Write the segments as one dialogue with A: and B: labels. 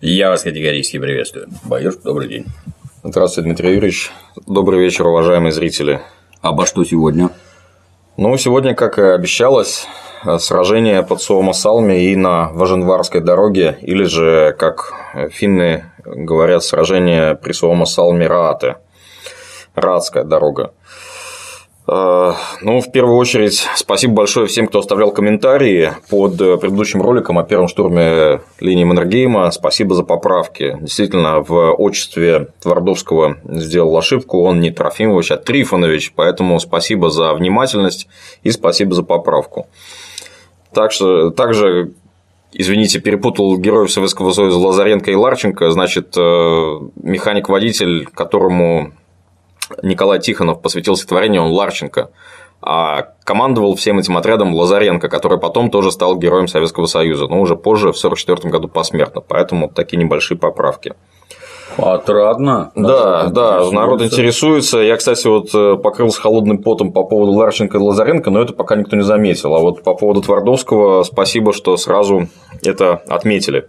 A: Я вас категорически приветствую. Баюш, добрый день.
B: Здравствуйте, Дмитрий Юрьевич. Добрый вечер, уважаемые зрители.
A: Обо что сегодня?
B: Сегодня, как и обещалось, сражение под Суома-Салми и на Важенварской дороге, или же, как финны говорят, сражение при Суома-Салми-Раате. Раатская дорога. В первую очередь, спасибо большое всем, кто оставлял комментарии под предыдущим роликом о первом штурме линии Маннергейма. Спасибо за поправки. Действительно, в отчестве Твардовского сделал ошибку. Он не Трофимович, а Трифонович. Поэтому спасибо за внимательность и спасибо за поправку. Также, извините, перепутал героев Советского Союза Лазаренко и Ларченко. Значит, механик-водитель, которому Николай Тихонов посвятил стихотворение, он Ларченко, а командовал всем этим отрядом Лазаренко, который потом тоже стал героем Советского Союза, но уже позже, в 1944 году посмертно, поэтому такие небольшие поправки.
A: Отрадно.
B: Да, народ интересуется. Я, кстати, покрылся холодным потом по поводу Ларченко и Лазаренко, но это пока никто не заметил. А вот по поводу Твардовского спасибо, что сразу это отметили.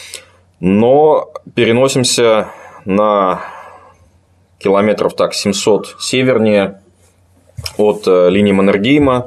B: Но переносимся на километров 700 севернее от линии Маннергейма.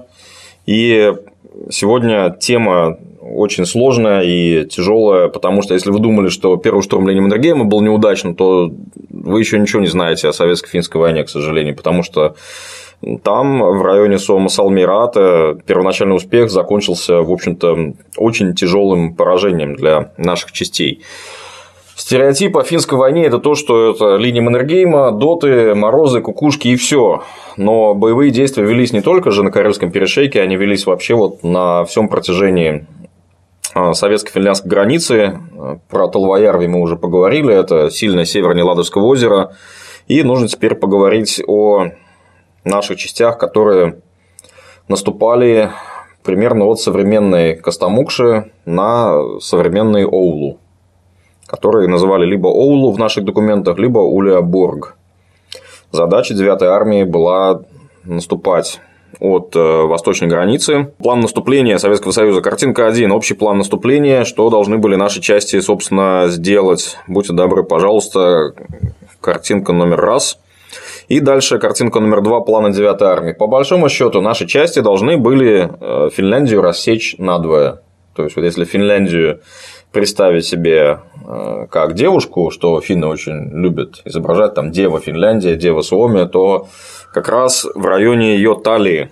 B: И сегодня тема очень сложная и тяжелая, потому что если вы думали, что первый штурм линии Маннергейма был неудачным, то вы еще ничего не знаете о советско-финской войне, к сожалению, потому что там, в районе Суома-Салми-Раате, первоначальный успех закончился, в общем-то, очень тяжелым поражением для наших частей. Стереотип о финской войне – это то, что это линия Маннергейма, доты, морозы, кукушки и все. Но боевые действия велись не только же на Карельском перешейке, они велись вообще на всем протяжении советско-финляндской границы. Про Талвоярви мы уже поговорили, это сильное севернее Ладожского озера. И нужно теперь поговорить о наших частях, которые наступали примерно от современной Костомукши на современный Оулу, которые называли либо Оулу в наших документах, либо Улиаборг. Задача 9-й армии была наступать от восточной границы. План наступления Советского Союза. Картинка 1. Общий план наступления. Что должны были наши части, собственно, сделать? Будьте добры, пожалуйста. Картинка номер 1. И дальше картинка номер 2 плана 9-й армии. По большому счету, наши части должны были Финляндию рассечь надвое. То есть, если Финляндию представить себе как девушку, что финны очень любят изображать, там Дева Финляндия, Дева Суоми, то как раз в районе ее талии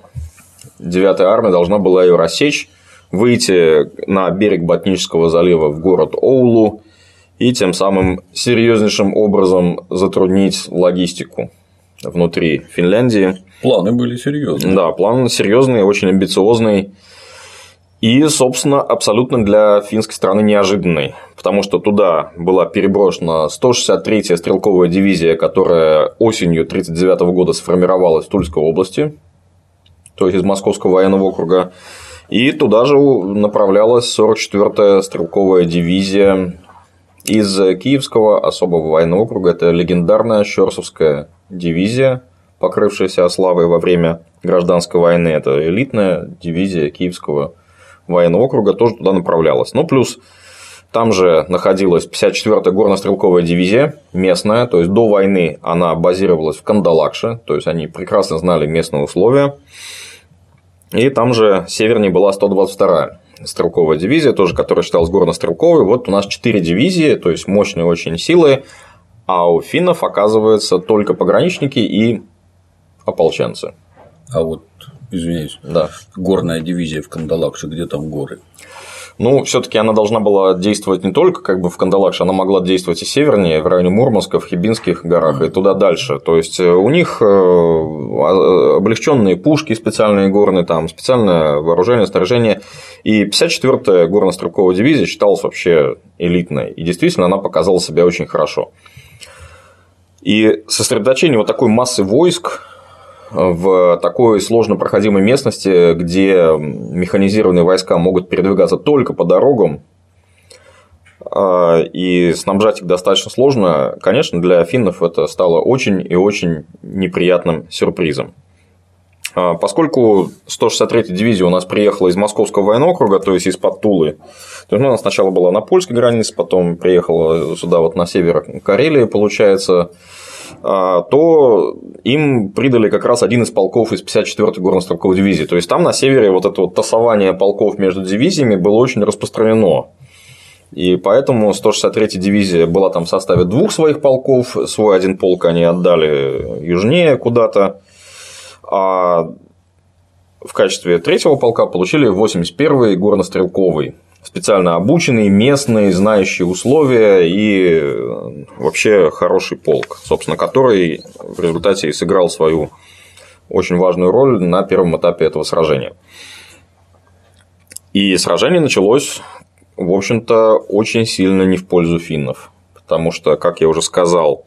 B: 9-я армия должна была ее рассечь, выйти на берег Ботнического залива в город Оулу и тем самым серьезнейшим образом затруднить логистику внутри Финляндии.
A: Планы были серьезные.
B: Да, план серьезный, очень амбициозный. И, собственно, абсолютно для финской страны неожиданный, потому что туда была переброшена 163-я стрелковая дивизия, которая осенью 1939 года сформировалась в Тульской области, то есть из Московского военного округа, и туда же направлялась 44-я стрелковая дивизия из Киевского особого военного округа, это легендарная Щорсовская дивизия, покрывшаяся славой во время гражданской войны, это элитная дивизия Киевского военного округа, тоже туда направлялась. Плюс там же находилась 54-я горно-стрелковая дивизия местная, то есть до войны она базировалась в Кандалакше, то есть они прекрасно знали местные условия. И там же севернее была 122-я стрелковая дивизия, тоже которая считалась горно-стрелковой. Вот у нас 4 дивизии, то есть мощные очень силы, а у финнов, оказывается, только пограничники и ополченцы.
A: А вот, извиняюсь,
B: да.
A: Горная дивизия в Кандалакше, где там горы?
B: Все-таки она должна была действовать не только в Кандалакше, она могла действовать и севернее, в районе Мурманска, в Хибинских горах и туда дальше. То есть у них облегченные пушки специальные горные, там специальное вооружение, снаряжение. И 54-я горно-стрелковая дивизия считалась вообще элитной. И действительно она показала себя очень хорошо. И сосредоточение вот такой массы войск в такой сложно проходимой местности, где механизированные войска могут передвигаться только по дорогам, и снабжать их достаточно сложно, конечно, для финнов это стало очень и очень неприятным сюрпризом. Поскольку 163-я дивизия у нас приехала из Московского военного округа, то есть из-под Тулы, то есть она сначала была на польской границе, потом приехала сюда вот на север Карелии, получается, то им придали как раз один из полков из 54-й горно-стрелковой дивизии. То есть там на севере вот это вот тасование полков между дивизиями было очень распространено. И поэтому 163-я дивизия была там в составе двух своих полков, свой один полк они отдали южнее куда-то, а в качестве третьего полка получили 81-й горно-стрелковый, специально обученный, местный, знающий условия и вообще хороший полк, собственно, который в результате и сыграл свою очень важную роль на первом этапе этого сражения. И сражение началось, в общем-то, очень сильно не в пользу финнов, потому что, как я уже сказал,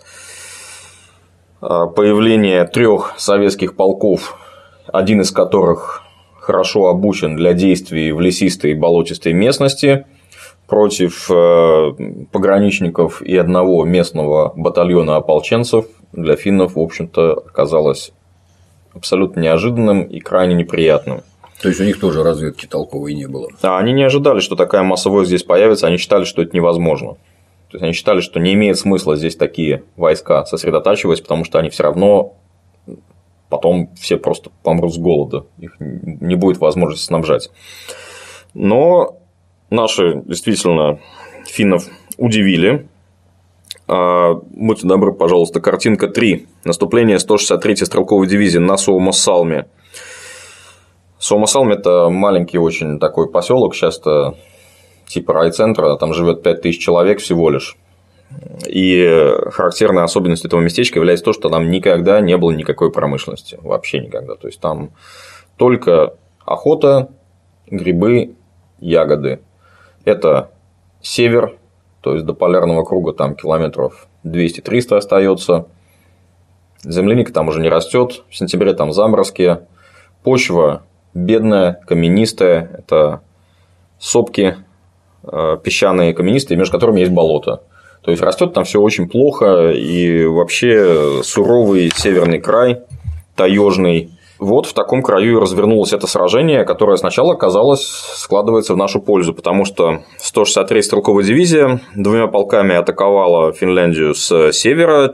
B: появление 3 советских полков, один из которых хорошо обучен для действий в лесистой и болотистой местности, против пограничников и одного местного батальона ополченцев, для финнов, в общем-то, оказалось абсолютно неожиданным и крайне неприятным.
A: То есть у них тоже разведки толковой не было.
B: Да, они не ожидали, что такая массовость здесь появится, они считали, что это невозможно. То есть они считали, что не имеет смысла здесь такие войска сосредотачивать, потому что они все равно потом все просто помрут с голода, их не будет возможности снабжать. Но наши действительно финнов удивили. Будьте добры, пожалуйста, картинка 3. Наступление 163-й стрелковой дивизии на Suomussalmi. Suomussalmi – это маленький очень такой поселок, сейчас это типа райцентра, там живет 5000 человек всего лишь. И характерной особенностью этого местечка является то, что там никогда не было никакой промышленности. Вообще никогда. То есть там только охота, грибы, ягоды. Это север, то есть до полярного круга там километров 200-300 остается. Земляника там уже не растет. В сентябре там заморозки. Почва бедная, каменистая. Это сопки песчаные, каменистые, между которыми есть болото. То есть растет там все очень плохо, и вообще суровый северный край, таежный. Вот в таком краю и развернулось это сражение, которое сначала, казалось, складывается в нашу пользу, потому что 163-я стрелковая дивизия 2 полками атаковала Финляндию с севера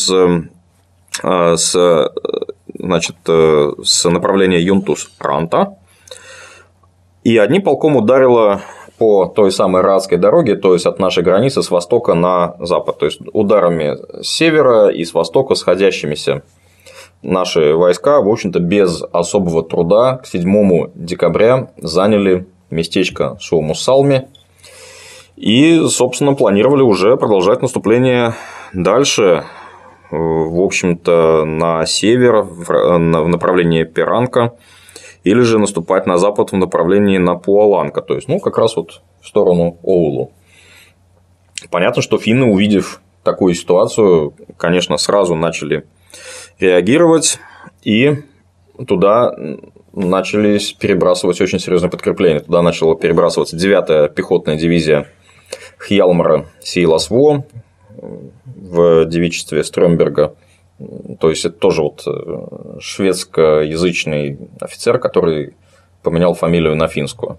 B: с направления Юнтус-Ранта, и одним полком ударила по той самой Радской дороге, то есть от нашей границы с востока на запад, то есть ударами с севера и с востока сходящимися наши войска, в общем-то, без особого труда к 7 декабря заняли местечко Suomussalmi и, собственно, планировали уже продолжать наступление дальше, в общем-то, на север, в направлении Перанка, или же наступать на запад в направлении на Пуоланка, то есть, как раз вот в сторону Оулу. Понятно, что финны, увидев такую ситуацию, конечно, сразу начали реагировать, и туда начались перебрасывать очень серьезное подкрепление. Туда начала перебрасываться 9-я пехотная дивизия Хьялмара Сейласво в девичестве Стрёмберга. То есть это тоже вот шведскоязычный офицер, который поменял фамилию на финскую,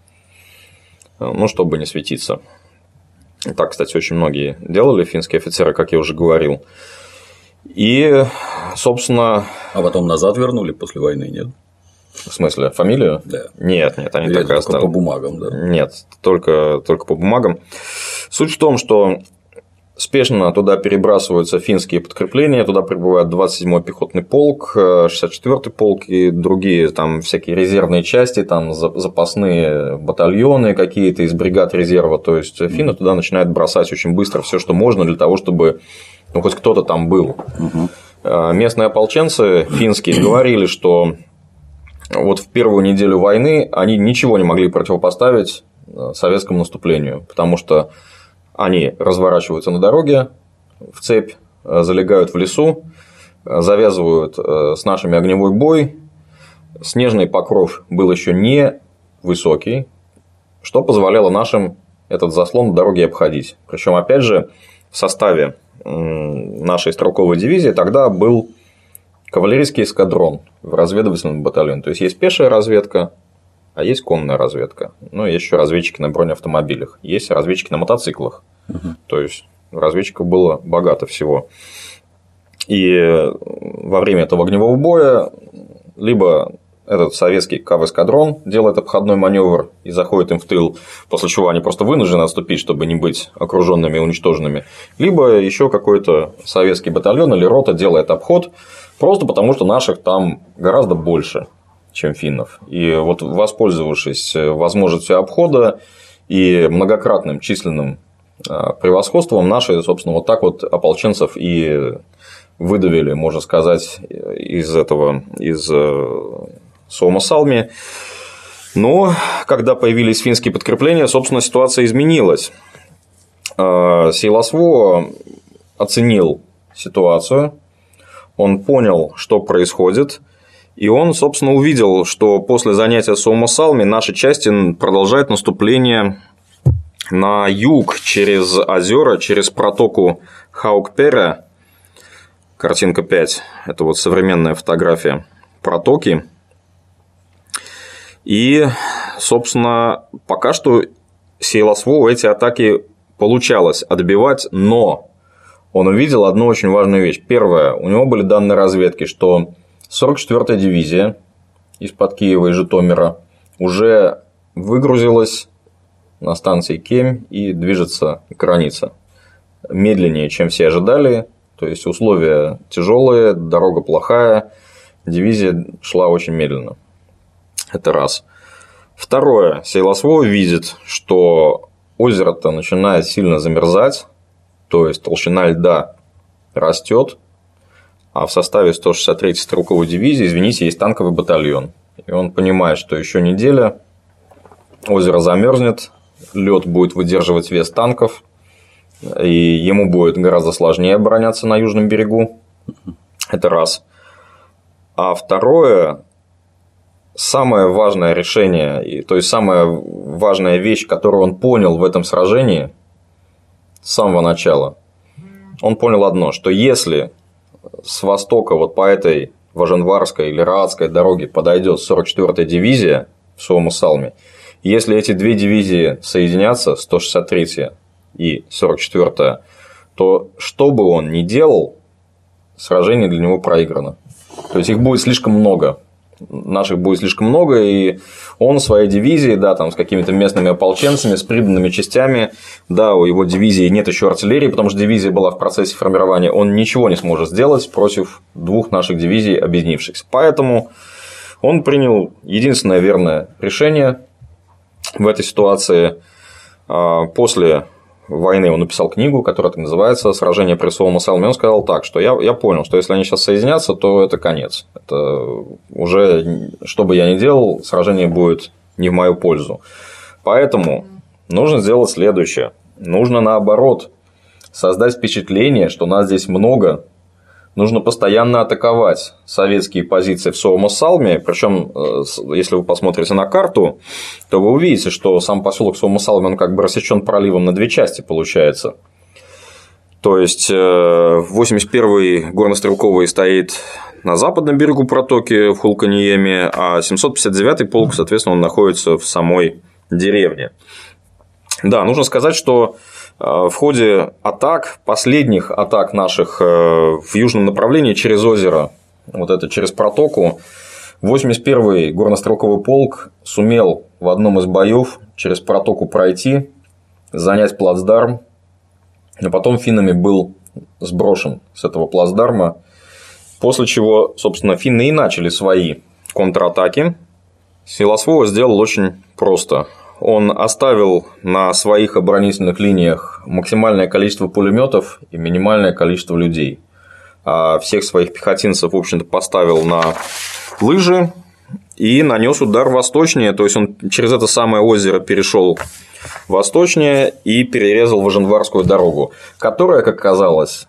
B: чтобы не светиться. Так, кстати, очень многие делали, финские офицеры, как я уже говорил. И, собственно…
A: А потом назад вернули после войны, нет?
B: В смысле, фамилию?
A: Да.
B: Нет, они так и остались.
A: Только по бумагам, да?
B: Нет, только по бумагам. Суть в том, что спешно туда перебрасываются финские подкрепления, туда прибывает 27-й пехотный полк, 64-й полк и другие там всякие резервные части, там запасные батальоны какие-то из бригад резерва. То есть финны туда начинают бросать очень быстро все, что можно, для того, чтобы хоть кто-то там был. Местные ополченцы финские говорили, что вот в первую неделю войны они ничего не могли противопоставить советскому наступлению, потому что они разворачиваются на дороге в цепь, залегают в лесу, завязывают с нашими огневой бой. Снежный покров был еще не высокий, что позволяло нашим этот заслон на дороге обходить. Причем, опять же, в составе нашей стрелковой дивизии тогда был кавалерийский эскадрон в разведывательном батальоне. То есть, есть пешая разведка, а есть конная разведка. Ну, есть еще разведчики на бронеавтомобилях. Есть разведчики на мотоциклах. То есть, разведчиков было богато всего. И во время этого огневого боя либо этот советский КАВ-эскадрон делает обходной маневр и заходит им в тыл, после чего они просто вынуждены отступить, чтобы не быть окруженными и уничтоженными, либо еще какой-то советский батальон или рота делает обход, просто потому что наших там гораздо больше, чем финнов. И вот, воспользовавшись возможностью обхода и многократным численным превосходством, наши, собственно, вот так вот ополченцев и выдавили, можно сказать, из Suomussalmi. Но когда появились финские подкрепления, собственно, ситуация изменилась. Силасво оценил ситуацию, он понял, что происходит, и он, собственно, увидел, что после занятия Suomussalmi наши части продолжают наступление на юг через озера, через протоку Хаукпере. Картинка 5. Это вот современная фотография протоки. И, собственно, пока что Силасво эти атаки получалось отбивать, но он увидел одну очень важную вещь. Первое, у него были данные разведки, что 44-я дивизия из-под Киева и Житомира уже выгрузилась на станции Кемь и движется к границе. Медленнее, чем все ожидали. То есть, условия тяжелые, дорога плохая, дивизия шла очень медленно. Это раз. Второе. Силасво видит, что озеро-то начинает сильно замерзать, то есть толщина льда растет, а в составе 163-й стрелковой дивизии, извините, есть танковый батальон. И он понимает, что еще неделя, озеро замерзнет, лед будет выдерживать вес танков, и ему будет гораздо сложнее обороняться на южном берегу. Это раз. А второе, самое важное решение, то есть самая важная вещь, которую он понял в этом сражении с самого начала, он понял одно, что если с востока вот по этой Важенварской или Раадской дороге подойдет 44-я дивизия в Suomussalmi, если эти две дивизии соединятся, 163-я и 44-я, то что бы он ни делал, сражение для него проиграно. То есть, их будет слишком много. Наших будет слишком много, и он своей дивизии, да, там с какими-то местными ополченцами, с приданными частями, да, у его дивизии нет еще артиллерии, потому что дивизия была в процессе формирования, он ничего не сможет сделать против двух наших дивизий, объединившихся. Поэтому он принял единственное верное решение в этой ситуации. После войны он написал книгу, которая так называется «Сражение при Suomussalmi». Он сказал так, что я понял, что если они сейчас соединятся, то это конец. Это уже, что бы я ни делал, сражение будет не в мою пользу. Поэтому нужно сделать следующее. Нужно, наоборот, создать впечатление, что нас здесь много. Нужно постоянно атаковать советские позиции в Suomussalmi. Причем, если вы посмотрите на карту, то вы увидите, что сам поселок Suomussalmi, он как бы рассечен проливом на две части, получается. То есть 81-й горнострелковый стоит на западном берегу протоки в Хулканиеме, а 759-й полк, соответственно, он находится в самой деревне. Да, нужно сказать, что в ходе атак, последних атак наших в южном направлении через озеро, вот это через протоку, 81-й горнострелковый полк сумел в одном из боев через протоку пройти, занять плацдарм, но потом финнами был сброшен с этого плацдарма, после чего, собственно, финны и начали свои контратаки. Силасво сделал очень просто. Он оставил на своих оборонительных линиях максимальное количество пулеметов и минимальное количество людей. А всех своих пехотинцев, в общем-то, поставил на лыжи и нанес удар восточнее. То есть, он через это самое озеро перешел восточнее и перерезал Важенварскую дорогу, которая, как оказалось,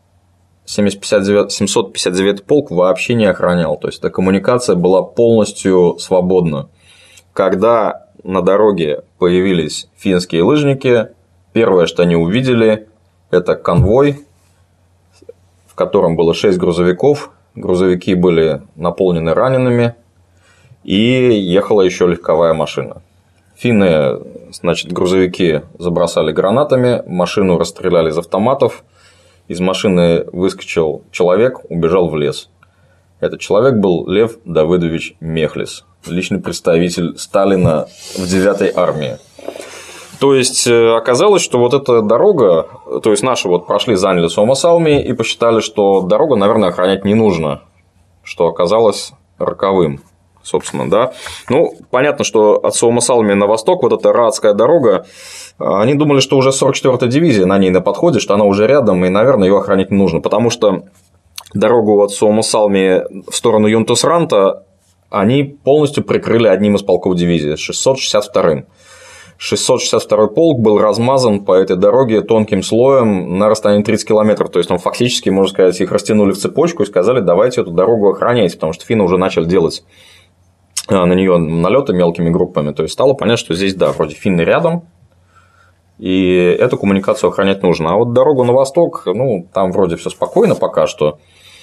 B: 759-й полк вообще не охранял. То есть, эта коммуникация была полностью свободна. Когда на дороге появились финские лыжники, первое, что они увидели, это конвой, в котором было 6 грузовиков, грузовики были наполнены ранеными, и ехала еще легковая машина. Финны, значит, грузовики забросали гранатами, машину расстреляли из автоматов, из машины выскочил человек, убежал в лес. Этот человек был Лев Давыдович Мехлис, личный представитель Сталина в 9-й армии. То есть оказалось, что вот эта дорога, то есть наши вот прошли, заняли Суомо-Салми и посчитали, что дорогу, наверное, охранять не нужно, что оказалось роковым, собственно, да. Ну, понятно, что от Суомо-Салми на восток вот эта Раатская дорога, они думали, что уже 44-я дивизия на ней на подходе, что она уже рядом, и, наверное, ее охранять не нужно, потому что дорогу от Суомо-Салми в сторону Юнтус-Ранта они полностью прикрыли одним из полков дивизии, 662-м. 662-й полк был размазан по этой дороге тонким слоем на расстоянии 30 километров. То есть, там фактически, можно сказать, их растянули в цепочку и сказали, давайте эту дорогу охраняйте, потому что финны уже начали делать на нее налеты мелкими группами. То есть, стало понятно, что здесь, да, вроде финны рядом, и эту коммуникацию охранять нужно. А вот дорогу на восток, ну, там вроде все спокойно пока что.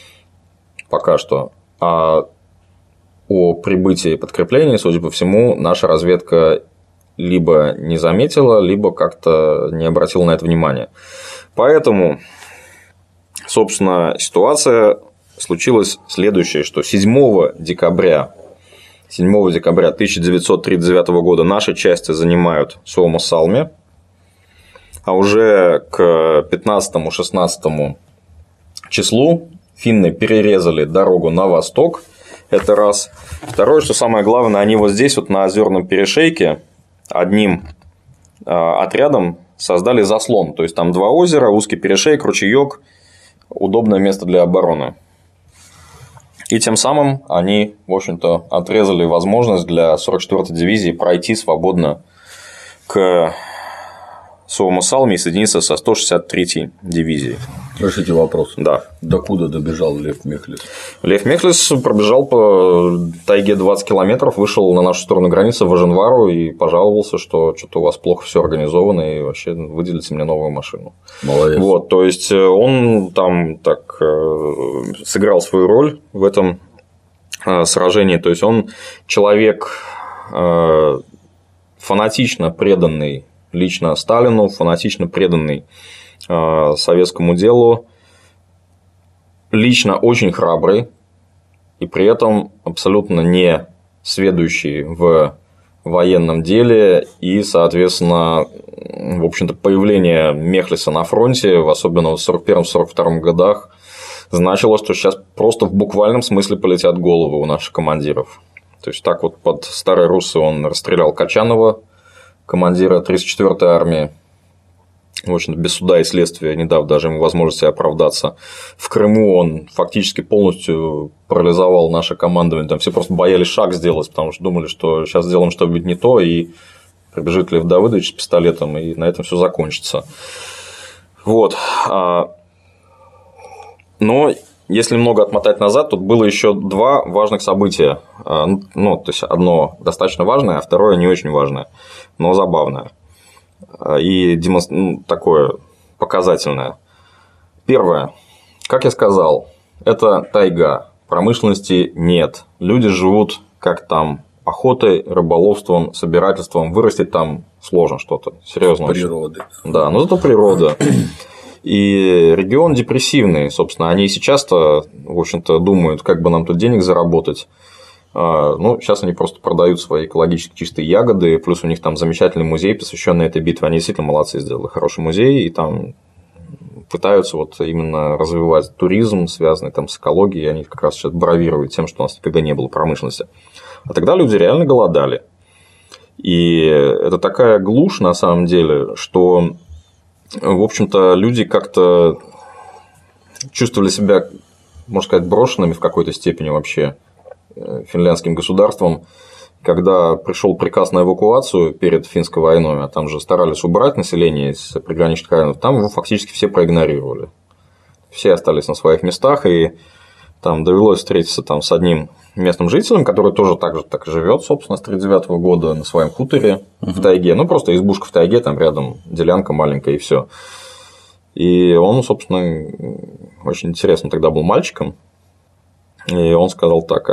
B: А о прибытии подкреплений, судя по всему, наша разведка либо не заметила, либо как-то не обратила на это внимания. Поэтому, собственно, ситуация случилась следующая, что 7 декабря 1939 года наши части занимают Суомо-Салми, а уже к 15-16 числу финны перерезали дорогу на восток. Это раз. Второе, что самое главное, они вот здесь, вот на Озерном перешейке, одним отрядом создали заслон. То есть, там 2 озера, узкий перешейк, ручеек, удобное место для обороны. И тем самым они, в общем-то, отрезали возможность для 44-й дивизии пройти свободно к Суомо-Салми и соединиться со 163-й дивизией.
A: Разрешите вопрос.
B: Да.
A: Докуда добежал Лев Мехлис?
B: Лев Мехлис пробежал по тайге 20 километров, вышел на нашу сторону границы в Аженвару и пожаловался, что что-то у вас плохо все организовано, и вообще выделите мне новую машину.
A: Молодец.
B: Вот, то есть он там так сыграл свою роль в этом сражении. То есть он человек фанатично преданный лично Сталину, фанатично преданный советскому делу, лично очень храбрый и при этом абсолютно не сведущий в военном деле, и, соответственно, в общем-то, появление Мехлиса на фронте, особенно в 1941-1942 годах, значило, что сейчас просто в буквальном смысле полетят головы у наших командиров. То есть, так вот под Старой Руссы он расстрелял Качанова, командира 34-й армии, в общем-то, без суда и следствия, не дав даже ему возможности оправдаться. В Крыму он фактически полностью парализовал наше командование. Там все просто боялись шаг сделать, потому что думали, что сейчас сделаем что-нибудь не то, и прибежит Лев Давыдович с пистолетом, и на этом все закончится. Вот. Но если немного отмотать назад, тут было еще 2 важных события. Ну, то есть, одно достаточно важное, а второе не очень важное, но забавное. И такое показательное. Первое. Как я сказал, это тайга. Промышленности нет. Люди живут как там охотой, рыболовством, собирательством. Вырастить там сложно что-то. Серьезно.
A: Природы.
B: Да, но зато природа. И регион депрессивный, собственно, они и сейчас-то, в общем-то, думают, как бы нам тут денег заработать. Ну, сейчас они просто продают свои экологически чистые ягоды, плюс у них там замечательный музей, посвященный этой битве. Они действительно молодцы, сделали хороший музей, и там пытаются вот именно развивать туризм, связанный там с экологией, и они как раз сейчас бравируют тем, что у нас никогда не было промышленности. А тогда люди реально голодали. И это такая глушь, на самом деле, что, в общем-то, люди как-то чувствовали себя, можно сказать, брошенными в какой-то степени вообще финляндским государством, когда пришел приказ на эвакуацию перед финской войной, а там же старались убрать население из приграничных районов, там его фактически все проигнорировали. Все остались на своих местах, и там довелось встретиться там с одним местным жителем, который тоже так живет, собственно, с 1939 года на своем хуторе в тайге. Ну, просто избушка в тайге, там рядом делянка маленькая, и все. И он, собственно, очень интересно тогда был мальчиком. И он сказал так: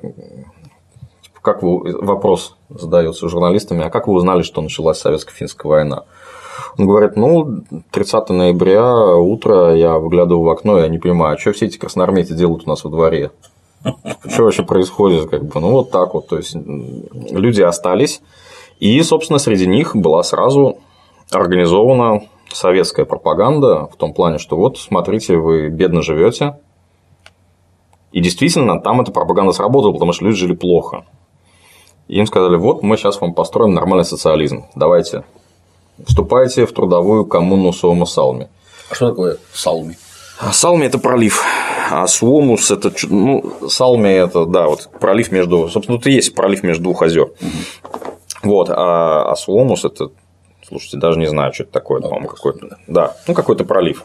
B: как вы, вопрос задается журналистами, а как вы узнали, что началась советско-финская война? Он говорит: 30 ноября, утро, я выглядываю в окно, я не понимаю, что все эти красноармейцы делают у нас во дворе? Что вообще происходит? Вот так вот. То есть люди остались, и, собственно, среди них была сразу организована советская пропаганда в том плане, что вот, смотрите, вы бедно живете. И действительно, там эта пропаганда сработала, потому что люди жили плохо. И им сказали: вот мы сейчас вам построим нормальный социализм. Давайте, вступайте в трудовую коммуну Суомо-Салми.
A: А что такое Салми?
B: Салми – это пролив, а Суомус – это… Салми – это, да, вот пролив между… Собственно, тут и есть пролив между двух озер. Вот, а Суомус – это… Слушайте, даже не знаю, что это такое, по-моему, какой-то… Да, какой-то пролив.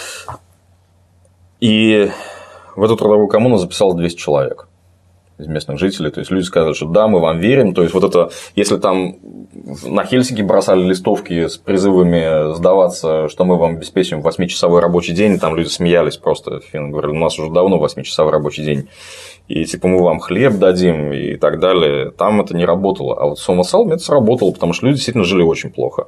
B: И в эту трудовую коммуну записалось 200 человек из местных жителей. То есть люди сказали, что да, мы вам верим. То есть вот это, если там на Хельсинки бросали листовки с призывами сдаваться, что мы вам обеспечим 8-часовой рабочий день, там люди смеялись просто. Финны говорили: у нас уже давно 8-часовой рабочий день. И типа мы вам хлеб дадим и так далее. Там это не работало. А вот в Суомо-Салми это сработало, потому что люди действительно жили очень плохо.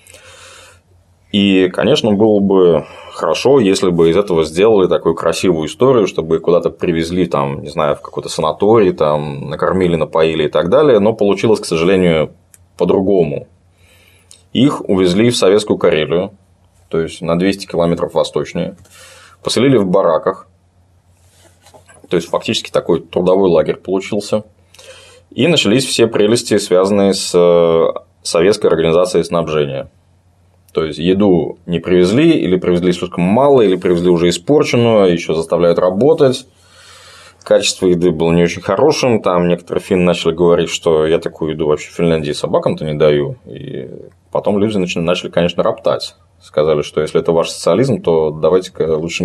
B: И, конечно, было бы хорошо, если бы из этого сделали такую красивую историю, чтобы их куда-то привезли, там, не знаю, в какой-то санаторий, там, накормили, напоили и так далее, но получилось, к сожалению, по-другому. Их увезли в Советскую Карелию, то есть на 200 километров восточнее, поселили в бараках, то есть фактически такой трудовой лагерь получился, и начались все прелести, связанные с советской организацией снабжения. То есть еду не привезли, или привезли слишком мало, или привезли уже испорченную, еще заставляют работать. Качество еды было не очень хорошим. Там некоторые финны начали говорить, что я такую еду вообще в Финляндии собакам-то не даю. И потом люди начали, конечно, роптать. Сказали, что если это ваш социализм, то давайте-ка лучше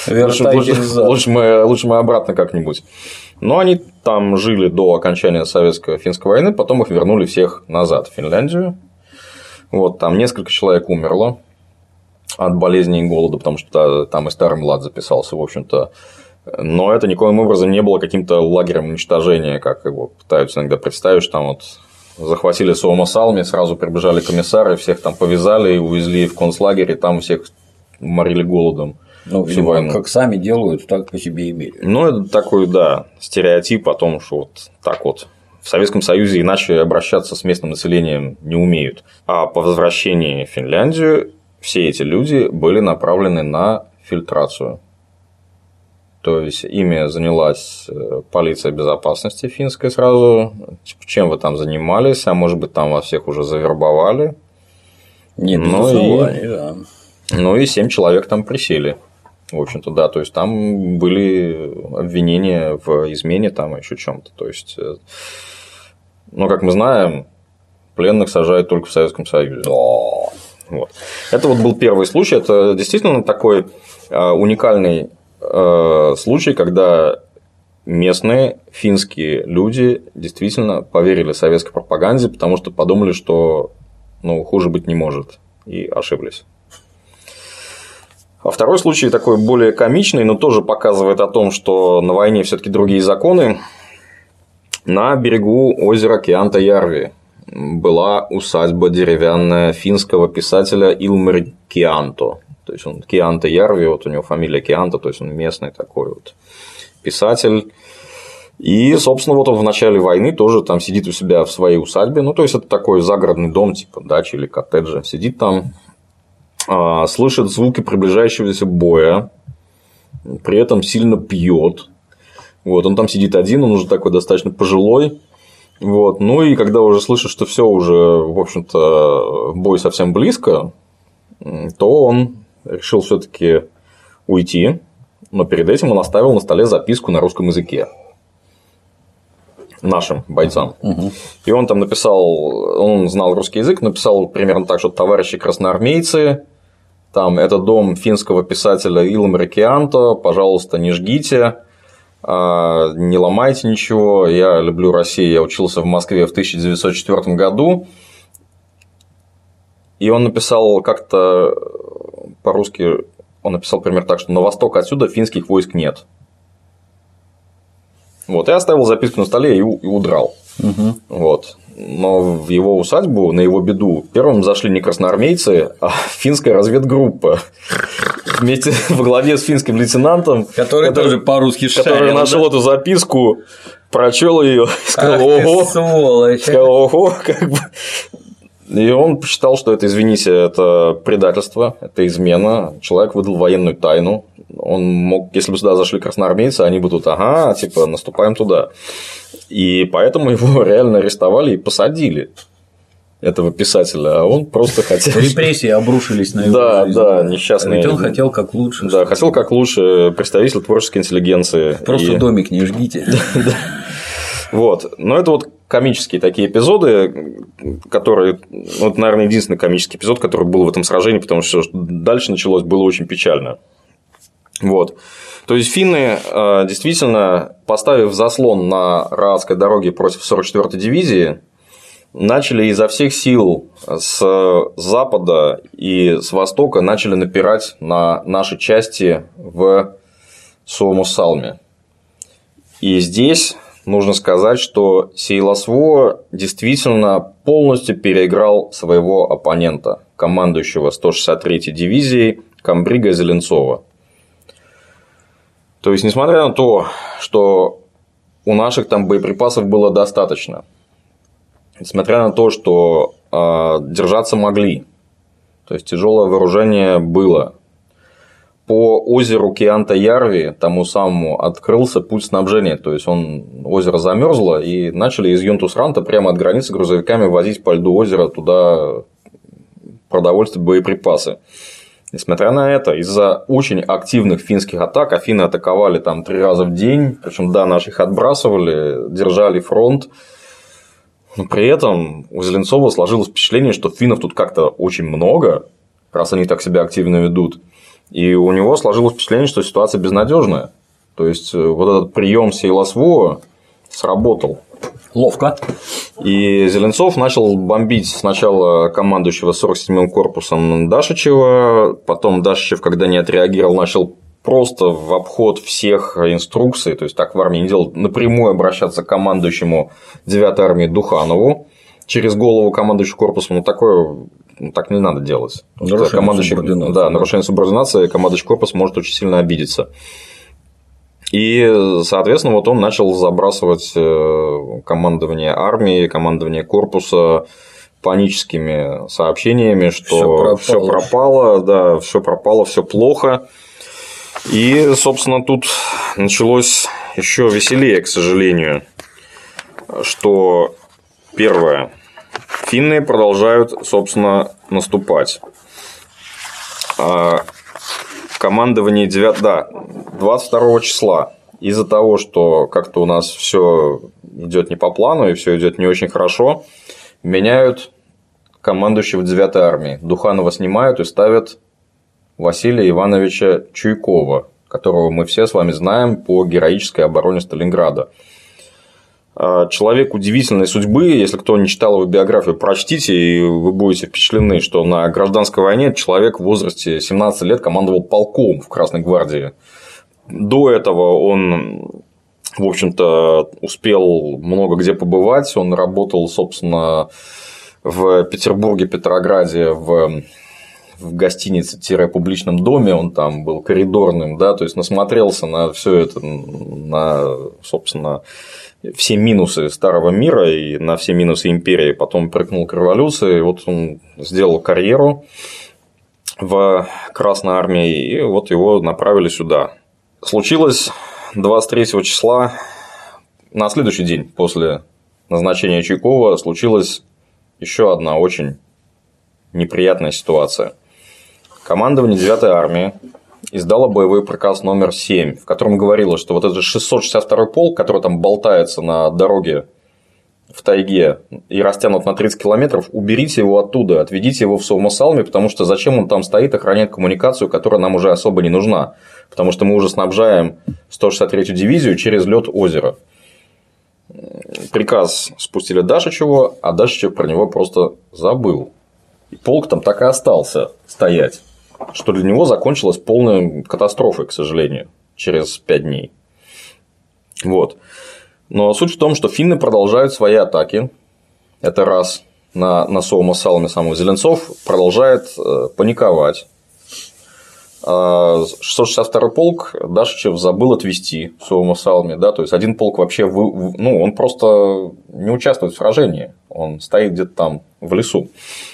B: мы обратно как-нибудь. Но они там жили до окончания советско-финской войны, потом их вернули всех назад в Финляндию. Вот, там несколько человек умерло от болезни и голода, потому что там и старый млад записался, в общем-то. Но это никоим образом не было каким-то лагерем уничтожения, как его пытаются иногда представить, что там вот захватили Суомо-Салми, сразу прибежали комиссары, всех там повязали и увезли в концлагерь, и там всех морили голодом.
A: Всю войну. Как сами делают, так по себе и меряют.
B: Это такой, да, стереотип о том, что вот так вот. В Советском Союзе иначе обращаться с местным населением не умеют. А по возвращении в Финляндию все эти люди были направлены на фильтрацию. То есть ими занялась полиция безопасности финская сразу. Чем вы там занимались, а может быть, там вас всех уже завербовали.
A: Нет, да.
B: И 7 человек там присели. В общем-то, да, то есть там были обвинения в измене, там еще чем-то. То есть, как мы знаем, пленных сажают только в Советском Союзе. Вот. Это вот был первый случай. Это действительно такой уникальный случай, когда местные финские люди действительно поверили советской пропаганде, потому что подумали, что хуже быть не может, и ошиблись. А второй случай такой более комичный, но тоже показывает о том, что на войне все-таки другие законы. На берегу озера Кианта-Ярви была усадьба деревянная финского писателя Илмари Кианто. То есть он Кианта-Ярви, вот у него фамилия Кианто, то есть он местный такой вот писатель. И, собственно, вот он в начале войны тоже там сидит у себя в своей усадьбе. То есть это такой загородный дом, типа дачи или коттеджа. Сидит там, слышит звуки приближающегося боя, при этом сильно пьет. Вот, он там сидит один, он уже такой достаточно пожилой. Вот, и когда уже слышит, что все уже, в общем-то, бой совсем близко, то он решил все-таки уйти, но перед этим он оставил на столе записку на русском языке нашим бойцам. И он там написал, он знал русский язык, написал примерно так, что товарищи красноармейцы, там это дом финского писателя Илмари Кианто, пожалуйста, не жгите, не ломайте ничего, я люблю Россию, я учился в Москве в 1904 году. И он написал как-то по-русски, он написал примерно так, что на восток отсюда финских войск нет. Вот, и оставил записку на столе и удрал. Вот. Но в его усадьбу, на его беду, первым зашли не красноармейцы, а финская разведгруппа. Вместе во главе с финским лейтенантом,
A: который тоже по-русски шарил,
B: который нашел эту записку, прочел ее, сказал: ого, как бы. И он посчитал, что это, извините, это предательство, это измена. Человек выдал военную тайну. Он мог, если бы сюда зашли красноармейцы, они бы тут, типа, наступаем туда. И поэтому его реально арестовали и посадили, этого писателя, а он просто хотел…
A: Репрессии обрушились на его жизнь.
B: Да, несчастный.
A: Ведь он хотел как лучше.
B: Да, хотел как лучше, представитель творческой интеллигенции.
A: Просто домик не жгите.
B: Вот. Но это вот комические такие эпизоды, которые… Вот, наверное, единственный комический эпизод, который был в этом сражении, потому что дальше началось, было очень печально. Вот. То есть финны, действительно, поставив заслон на Рааской дороге против 44-й дивизии, начали изо всех сил с запада и с востока начали напирать на наши части в Suomussalmi. И здесь нужно сказать, что Сейласво действительно полностью переиграл своего оппонента, командующего 163-й дивизией Камбрига Зеленцова. То есть, несмотря на то, что у наших там боеприпасов было достаточно, несмотря на то, что держаться могли, то есть тяжелое вооружение было, по озеру Кианта-Ярви, тому самому, открылся путь снабжения. То есть, озеро замерзло, и начали из Юнтус-Ранта прямо от границы грузовиками возить по льду озера туда продовольствие, боеприпасы. Несмотря на это, из-за очень активных финских атак, финны атаковали там 3 раза в день, причем да, наши их отбрасывали, держали фронт. Но при этом у Зеленцова сложилось впечатление, что финнов тут как-то очень много, раз они так себя активно ведут. И у него сложилось впечатление, что ситуация безнадежная. То есть, вот этот прием Сейласво сработал.
A: Ловко.
B: И Зеленцов начал бомбить сначала командующего 47-м корпусом Дашичева, потом Дашичев, когда не отреагировал, начал просто в обход всех инструкций, то есть так в армии не делают, напрямую обращаться к командующему 9-й армии Духанову через голову командующего корпусом. Но такое так не надо делать. Нарушение субординации, командующий корпус может очень сильно обидеться. И, соответственно, вот он начал забрасывать командование армии, командование корпуса паническими сообщениями, что все пропало, все плохо. И, собственно, тут началось еще веселее, к сожалению, что первое, финны продолжают, собственно, наступать. Командование 22 числа, из-за того, что как-то у нас все идет не по плану и все идет не очень хорошо, меняют командующего 9-й армии. Духанова снимают и ставят Василия Ивановича Чуйкова, которого мы все с вами знаем по героической обороне Сталинграда. Человек удивительной судьбы, если кто не читал его биографию, прочтите, и вы будете впечатлены, что на гражданской войне человек в возрасте 17 лет командовал полком в Красной гвардии. До этого он, в общем-то, успел много где побывать. Он работал, собственно, в Петербурге, Петрограде, в гостинице-публичном доме, он там был коридорным, да, то есть насмотрелся на все это, на, собственно, все минусы старого мира и на все минусы империи, потом прыгнул к революции, и вот он сделал карьеру в Красной армии, и вот его направили сюда. Случилось 23 числа, на следующий день после назначения Чуйкова, случилась еще одна очень неприятная ситуация. Командование 9-й армии издало боевой приказ номер 7, в котором говорилось, что вот этот 662-й полк, который там болтается на дороге в тайге и растянут на 30 километров, уберите его оттуда, отведите его в Suomussalmi, потому что зачем он там стоит, охраняет коммуникацию, которая нам уже особо не нужна, потому что мы уже снабжаем 163-ю дивизию через лед озера. Приказ спустили Дашичеву, а Дашичев про него просто забыл. И полк там так и остался стоять, что для него закончилась полной катастрофой, к сожалению, через 5 дней. Вот. Но суть в том, что финны продолжают свои атаки. Это раз. На Suomussalmi самого Зеленцов продолжает паниковать. 662-й полк Дашичев забыл отвести в Suomussalmi, да, то есть один полк вообще, он просто не участвует в сражении, он стоит где-то там в лесу.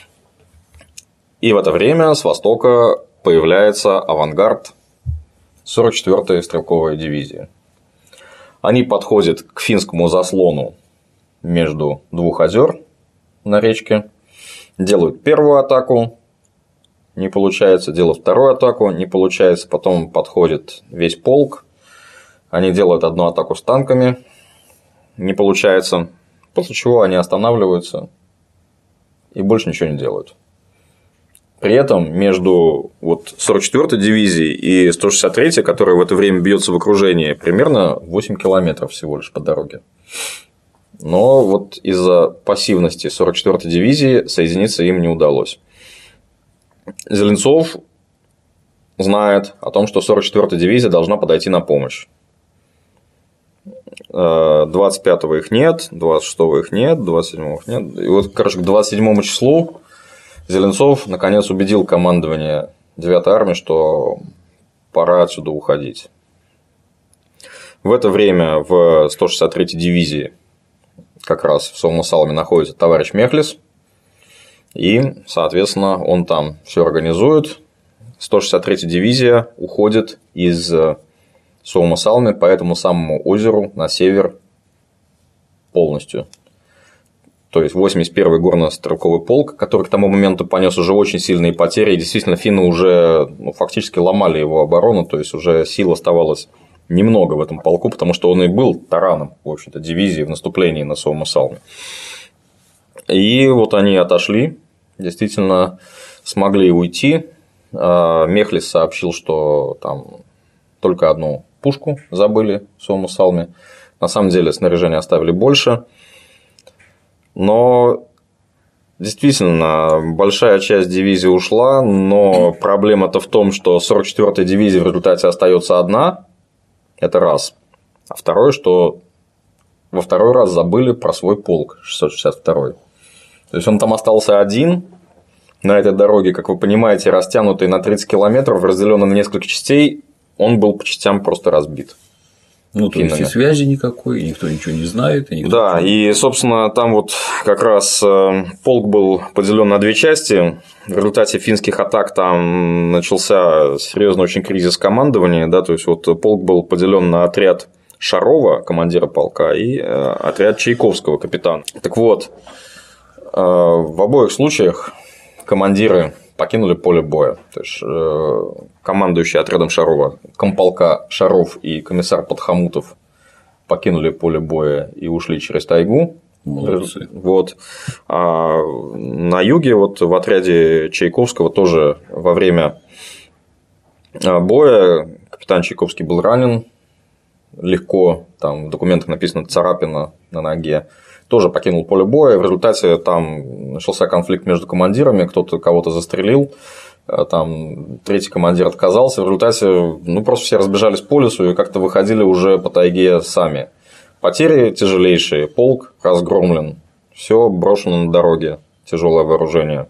B: И в это время с востока появляется авангард 44-й стрелковой дивизии. Они подходят к финскому заслону между двух озер на речке, делают первую атаку, не получается, делают вторую атаку, не получается, потом подходит весь полк, они делают одну атаку с танками, не получается, после чего они останавливаются и больше ничего не делают. При этом между 44-й дивизией и 163-й, которая в это время бьется в окружении, примерно 8 километров всего лишь по дороге. Но вот из-за пассивности 44-й дивизии соединиться им не удалось. Зеленцов знает о том, что 44-я дивизия должна подойти на помощь. 25-го их нет, 26-го их нет, 27-го их нет. И вот, короче, к 27 числу Зеленцов наконец убедил командование 9-й армии, что пора отсюда уходить. В это время в 163-й дивизии как раз в Suomussalmi находится товарищ Мехлис. И, соответственно, он там все организует. 163-я дивизия уходит из Suomussalmi по этому самому озеру на север полностью. То есть 81-й горно-стрелковый полк, который к тому моменту понес уже очень сильные потери, и действительно финны уже фактически ломали его оборону, то есть уже сил оставалось немного в этом полку, потому что он и был тараном, в общем-то, дивизии в наступлении на Suomussalmi. И вот они отошли, действительно смогли уйти. Мехлис сообщил, что там только одну пушку забыли в Suomussalmi. На самом деле снаряжение оставили больше. Но действительно, большая часть дивизии ушла, но проблема-то в том, что 44-я дивизия в результате остается одна. Это раз. А второе, что во второй раз забыли про свой полк 662-й. То есть он там остался один на этой дороге, как вы понимаете, растянутый на 30 километров, разделенный на несколько частей, он был по частям просто разбит.
A: Ну, то есть и связи никакой, и никто ничего не знает. И
B: да, и, собственно, там вот как раз полк был поделен на две части. В результате финских атак там начался серьезный очень кризис командования. Да, то есть вот полк был поделен на отряд Шарова, командира полка, и отряд Чайковского, капитана. Так вот, в обоих случаях командиры покинули поле боя. То есть командующий отрядом Шарова, комполка Шаров и комиссар Подхамутов покинули поле боя и ушли через тайгу.
A: Молодцы.
B: Вот. А на юге вот в отряде Чайковского тоже во время боя капитан Чайковский был ранен легко, там в документах написано царапина на ноге. Тоже покинул поле боя. В результате там начался конфликт между командирами, кто-то кого-то застрелил, там третий командир отказался. В результате просто все разбежались по лесу и как-то выходили уже по тайге сами. Потери тяжелейшие, полк разгромлен, все брошено на дороге, тяжелое вооружение.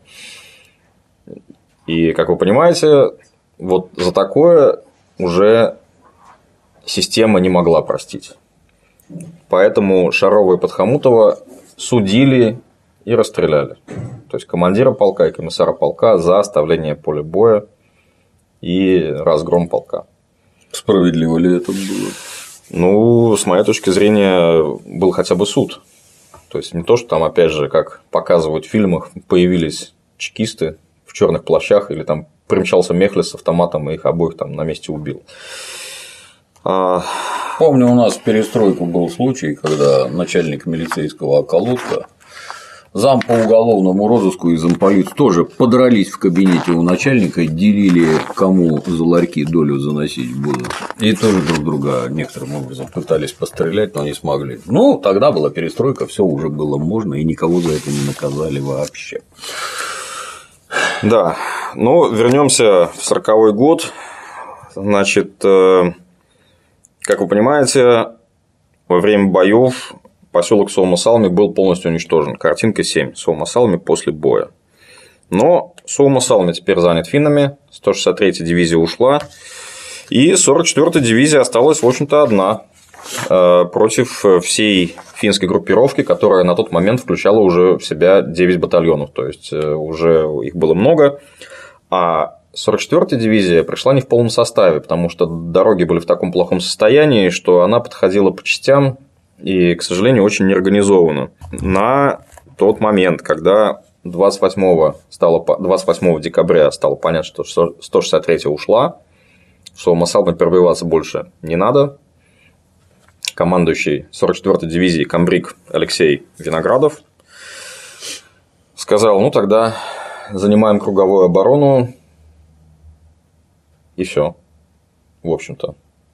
B: И, как вы понимаете, вот за такое уже система не могла простить. Поэтому Шарова и Подхамутова судили и расстреляли. То есть командира полка и комиссара полка за оставление поля боя и разгром полка.
A: Справедливо ли это было?
B: С моей точки зрения, был хотя бы суд. То есть не то, что там, опять же, как показывают в фильмах, появились чекисты в черных плащах, или там примчался Мехлис с автоматом и их обоих там на месте убил.
A: Помню, у нас в перестройку был случай, когда начальник милицейского околотка, зам по уголовному розыску и замполиц тоже подрались в кабинете у начальника, делили, кому за ларьки долю заносить будут. И тоже друг друга некоторым образом пытались пострелять, но не смогли. Тогда была перестройка, все уже было можно, и никого за это не наказали вообще.
B: Да, вернемся в 40-й год. Значит, как вы понимаете, во время боев поселок Суома-Салми был полностью уничтожен. Картинка 7. Суома-Салми после боя. Но Суома-Салми теперь занят финнами, 163-я дивизия ушла, и 44-я дивизия осталась, в общем-то, одна против всей финской группировки, которая на тот момент включала уже в себя 9 батальонов, то есть уже их было много, а 44-я дивизия пришла не в полном составе, потому что дороги были в таком плохом состоянии, что она подходила по частям и, к сожалению, очень неорганизованно. На тот момент, когда 28 декабря стало понятно, что 163-я ушла, в Суома-Салми пробиваться больше не надо, командующий 44-й дивизией комбриг Алексей Виноградов сказал: ну тогда занимаем круговую оборону, и все, в общем-то.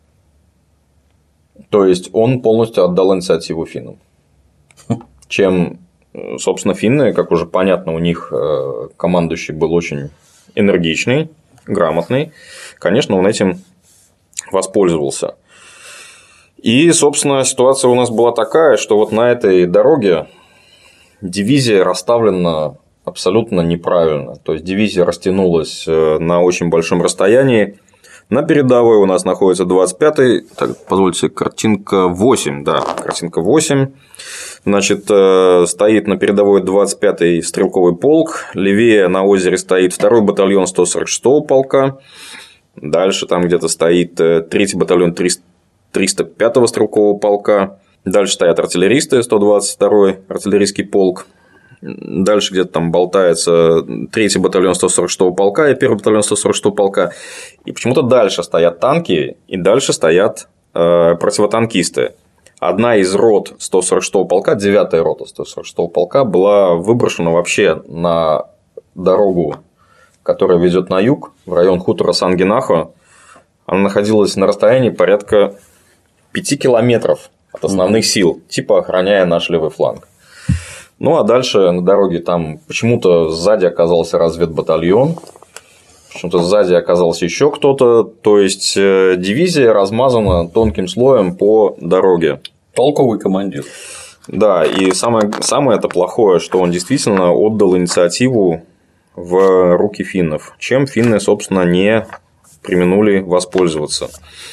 B: То есть он полностью отдал инициативу финнам. Чем, собственно, финны, как уже понятно, у них командующий был очень энергичный, грамотный. Конечно, он этим воспользовался. И, собственно, ситуация у нас была такая, что вот на этой дороге дивизия расставлена абсолютно неправильно. То есть дивизия растянулась на очень большом расстоянии. На передовой у нас находится 25-й. Так, позвольте, картинка 8. Да, картинка 8. Значит, стоит на передовой 25-й стрелковый полк. Левее на озере стоит 2-й батальон 146-го полка. Дальше там где-то стоит 3-й батальон 305-го стрелкового полка. Дальше стоят артиллеристы, 122-й артиллерийский полк. Дальше где-то там болтается 3-й батальон 146-го полка и 1-й батальон 146-го полка. И почему-то дальше стоят танки, и дальше стоят противотанкисты. Одна из рот 146-го полка, 9-я рота 146-го полка, была выброшена вообще на дорогу, которая ведет на юг, в район хутора Сангинахо. Она находилась на расстоянии порядка 5 километров от основных сил, типа охраняя наш левый фланг. Ну а дальше на дороге там почему-то сзади оказался разведбатальон, почему-то сзади оказался еще кто-то. То есть дивизия размазана тонким слоем по дороге.
A: Толковый командир.
B: Да, и самое это плохое, что он действительно отдал инициативу в руки финнов, чем финны, собственно, не преминули воспользоваться.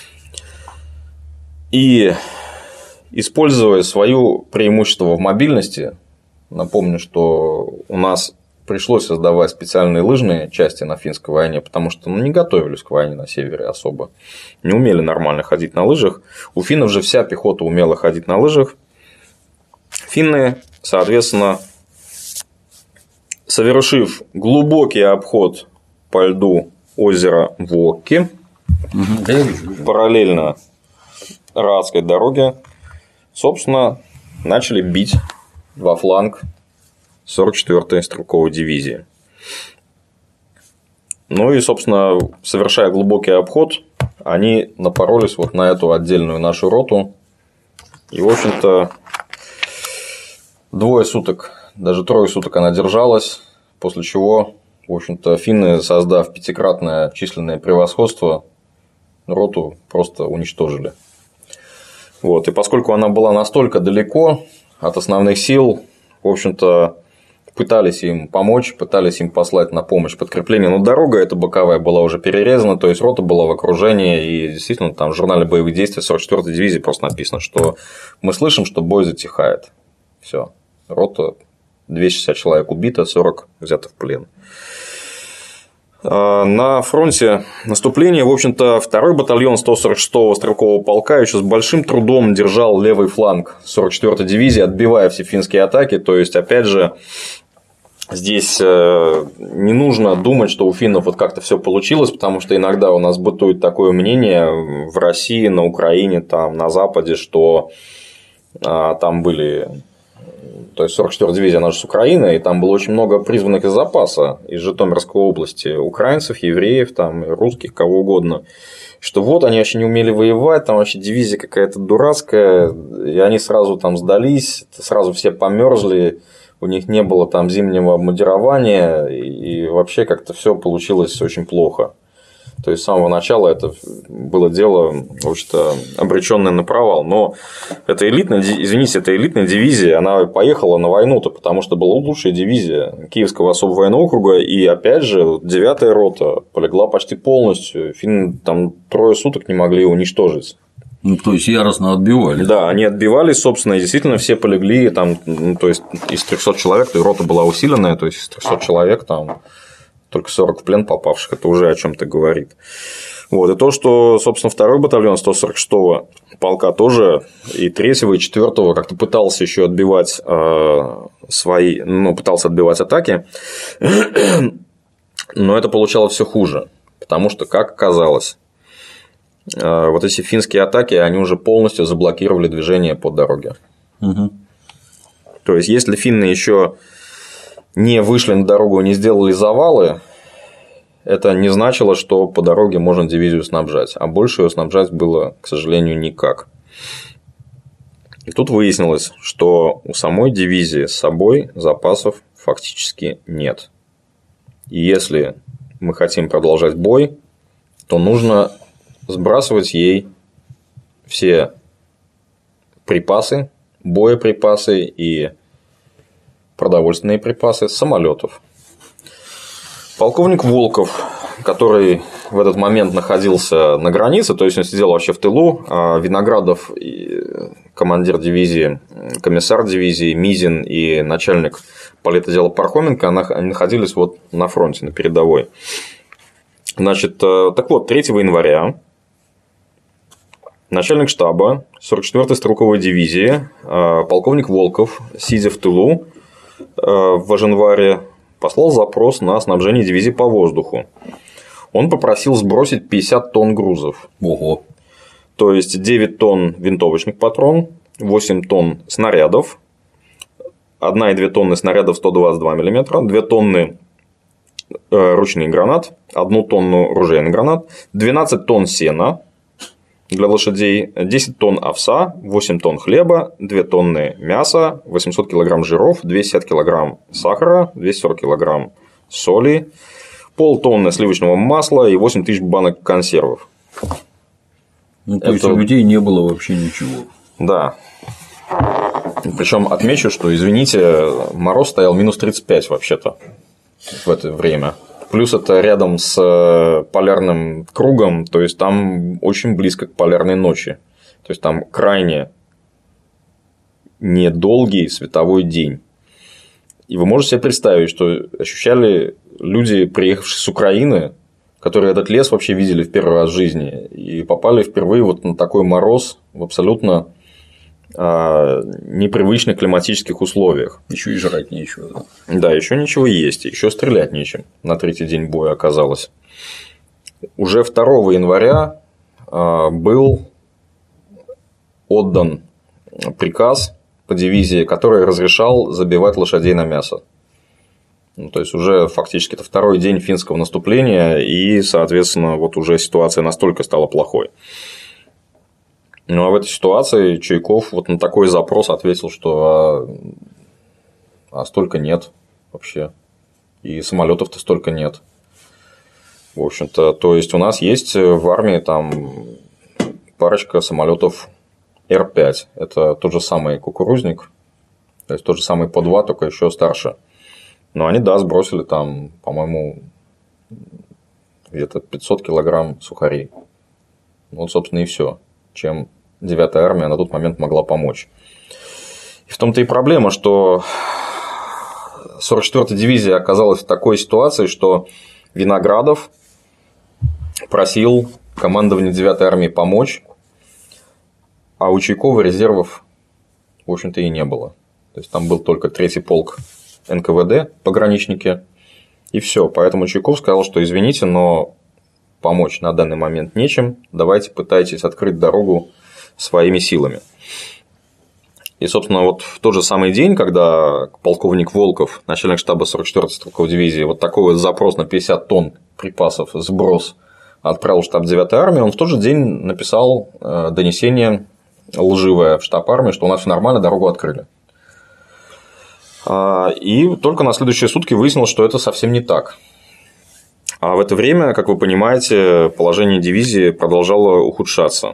B: И используя свое преимущество в мобильности, напомню, что у нас пришлось создавать специальные лыжные части на финской войне, потому что не готовились к войне на севере особо, не умели нормально ходить на лыжах. У финнов же вся пехота умела ходить на лыжах. Финны, соответственно, совершив глубокий обход по льду озера Вокки, параллельно Радской дороге, собственно, начали бить во фланг 44-й стрелковой дивизии. Ну и, собственно, совершая глубокий обход, они напоролись вот на эту отдельную нашу роту. И, в общем-то, 2 суток, даже 3 суток она держалась, после чего, в общем-то, финны, создав 5-кратное численное превосходство, роту просто уничтожили. Вот. И поскольку она была настолько далеко от основных сил, в общем-то, пытались им помочь, пытались им послать на помощь подкрепление, но дорога эта боковая была уже перерезана, то есть рота была в окружении, и действительно там в журнале боевых действий 44-й дивизии просто написано, что мы слышим, что бой затихает. Все, рота 260 человек убито, 40 взято в плен. На фронте наступления, в общем-то, 2-й батальон 146-го стрелкового полка еще с большим трудом держал левый фланг 44-й дивизии, отбивая все финские атаки. То есть, опять же, здесь не нужно думать, что у финнов вот как-то все получилось, потому что иногда у нас бытует такое мнение в России, на Украине, там, на Западе, что там были... То есть 44-я дивизия, она же с Украины, и там было очень много призванных из запаса из Житомирской области, украинцев, евреев, там, русских, кого угодно. Что вот они вообще не умели воевать, там вообще дивизия какая-то дурацкая, и они сразу там сдались, сразу все померзли, у них не было там зимнего обмундирования, и вообще как-то все получилось очень плохо. То есть с самого начала это было дело, в общем-то, обреченное на провал. Но это элитная дивизия, она поехала на войну-то, потому что была лучшая дивизия Киевского особого военного округа. И опять же, 9-я рота полегла почти полностью. Финны там 3 суток не могли уничтожить.
A: Ну, то есть яростно отбивали.
B: Да, они отбивались, собственно, и действительно все полегли. Там, ну, то есть из 300 человек, то и рота была усиленная, то есть из 300 человек там только 40 в плен попавших, это уже о чем-то говорит. Вот. И то, что, собственно, 2-й батальон 146-го полка тоже и 3-го, и 4-го как-то пытался еще отбивать пытался отбивать атаки, но это получалось все хуже, потому что, как оказалось, вот эти финские атаки, они уже полностью заблокировали движение по дороге. Угу. То есть, если финны еще не вышли на дорогу и не сделали завалы, это не значило, что по дороге можно дивизию снабжать. А больше ее снабжать было, к сожалению, никак. И тут выяснилось, что у самой дивизии с собой запасов фактически нет. И если мы хотим продолжать бой, то нужно сбрасывать ей все припасы, боеприпасы и продовольственные припасы с самолетов. Полковник Волков, который в этот момент находился на границе, то есть он сидел вообще в тылу, а Виноградов, командир дивизии, комиссар дивизии, Мизин и начальник политотдела Пархоменко, они находились вот на фронте, на передовой. Значит, так вот, 3 января начальник штаба 44-й стрелковой дивизии, полковник Волков, сидя в тылу в Аженваре, послал запрос на снабжение дивизии по воздуху. Он попросил сбросить 50 тонн грузов.
A: Ого.
B: То есть 9 тонн винтовочных патрон, 8 тонн снарядов, 1,2 тонны снарядов 122 мм, 2 тонны ручных гранат, 1 тонну ружейных гранат, 12 тонн сена для лошадей, 10 тонн овса, 8 тонн хлеба, 2 тонны мяса, 800 кг жиров, 250 кг сахара, 240 кг соли, полтонны сливочного масла и 8 тысяч банок консервов.
A: Ну, то есть у людей не было вообще ничего.
B: Да. Причем отмечу, что, извините, мороз стоял минус 35 вообще-то в это время. Плюс это рядом с полярным кругом, то есть там очень близко к полярной ночи. То есть там крайне недолгий световой день. И вы можете себе представить, что ощущали люди, приехавшие с Украины, которые этот лес вообще видели в первый раз в жизни и попали впервые вот на такой мороз в абсолютно непривычных климатических условиях.
A: Еще и жрать нечего.
B: Да, еще ничего есть, еще стрелять нечем. На 3-й день боя оказалось. Уже 2 января был отдан приказ по дивизии, который разрешал забивать лошадей на мясо. Ну, то есть уже фактически это 2-й день финского наступления, и, соответственно, вот уже ситуация настолько стала плохой. Ну, а в этой ситуации Чуйков вот на такой запрос ответил, что столько нет вообще. И самолетов-то столько нет. В общем-то, то есть у нас есть в армии там парочка самолетов Р-5. Это тот же самый кукурузник, то есть тот же самый По-2, только еще старше. Но они, да, сбросили там, по-моему, где-то 500 килограмм сухарей. Вот, собственно, и все, чем 9-я армия на тот момент могла помочь. И в том-то и проблема, что 44-я дивизия оказалась в такой ситуации, что Виноградов просил командование 9-й армии помочь, а у Чуйкова резервов, в общем-то, и не было. То есть там был только 3-й полк НКВД, пограничники, и все. Поэтому Чуйков сказал, что извините, но помочь на данный момент нечем, давайте пытайтесь открыть дорогу своими силами. И, собственно, вот в тот же самый день, когда полковник Волков, начальник штаба 44-й стрелковой дивизии, вот такой вот запрос на 50 тонн припасов, сброс отправил в штаб 9-й армии, он в тот же день написал донесение лживое в штаб армии, что у нас все нормально, дорогу открыли. И только на следующие сутки выяснилось, что это совсем не так. А в это время, как вы понимаете, положение дивизии продолжало ухудшаться.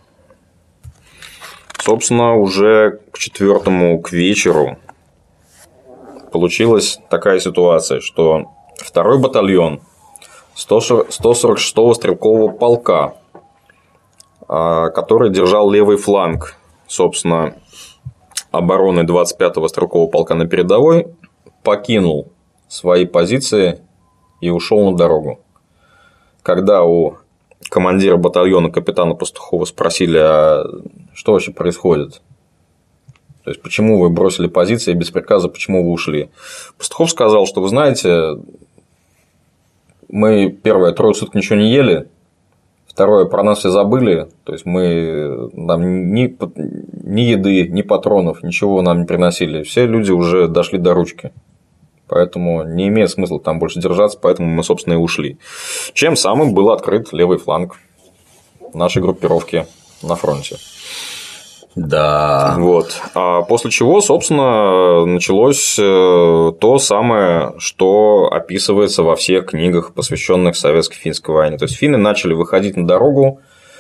B: Собственно, уже к 4-му, к вечеру получилась такая ситуация, что 2-й батальон 146-го стрелкового полка, который держал левый фланг, собственно, обороны 25-го стрелкового полка на передовой, покинул свои позиции и ушел на дорогу. Когда у командира батальона капитана Пастухова спросили, а что вообще происходит? То есть, почему вы бросили позиции без приказа, почему вы ушли? Пастухов сказал, что вы знаете, мы, первое, 3 суток ничего не ели, второе, про нас все забыли, то есть мы нам ни еды, ни патронов, ничего нам не приносили, все люди уже дошли до ручки. Поэтому не имеет смысла там больше держаться, поэтому мы, собственно, и ушли. Чем самым был открыт левый фланг нашей группировки на фронте.
A: Да.
B: Вот. А после чего, собственно, началось то самое, что описывается во всех книгах, посвященных советско-финской войне. То есть финны начали выходить на дорогу,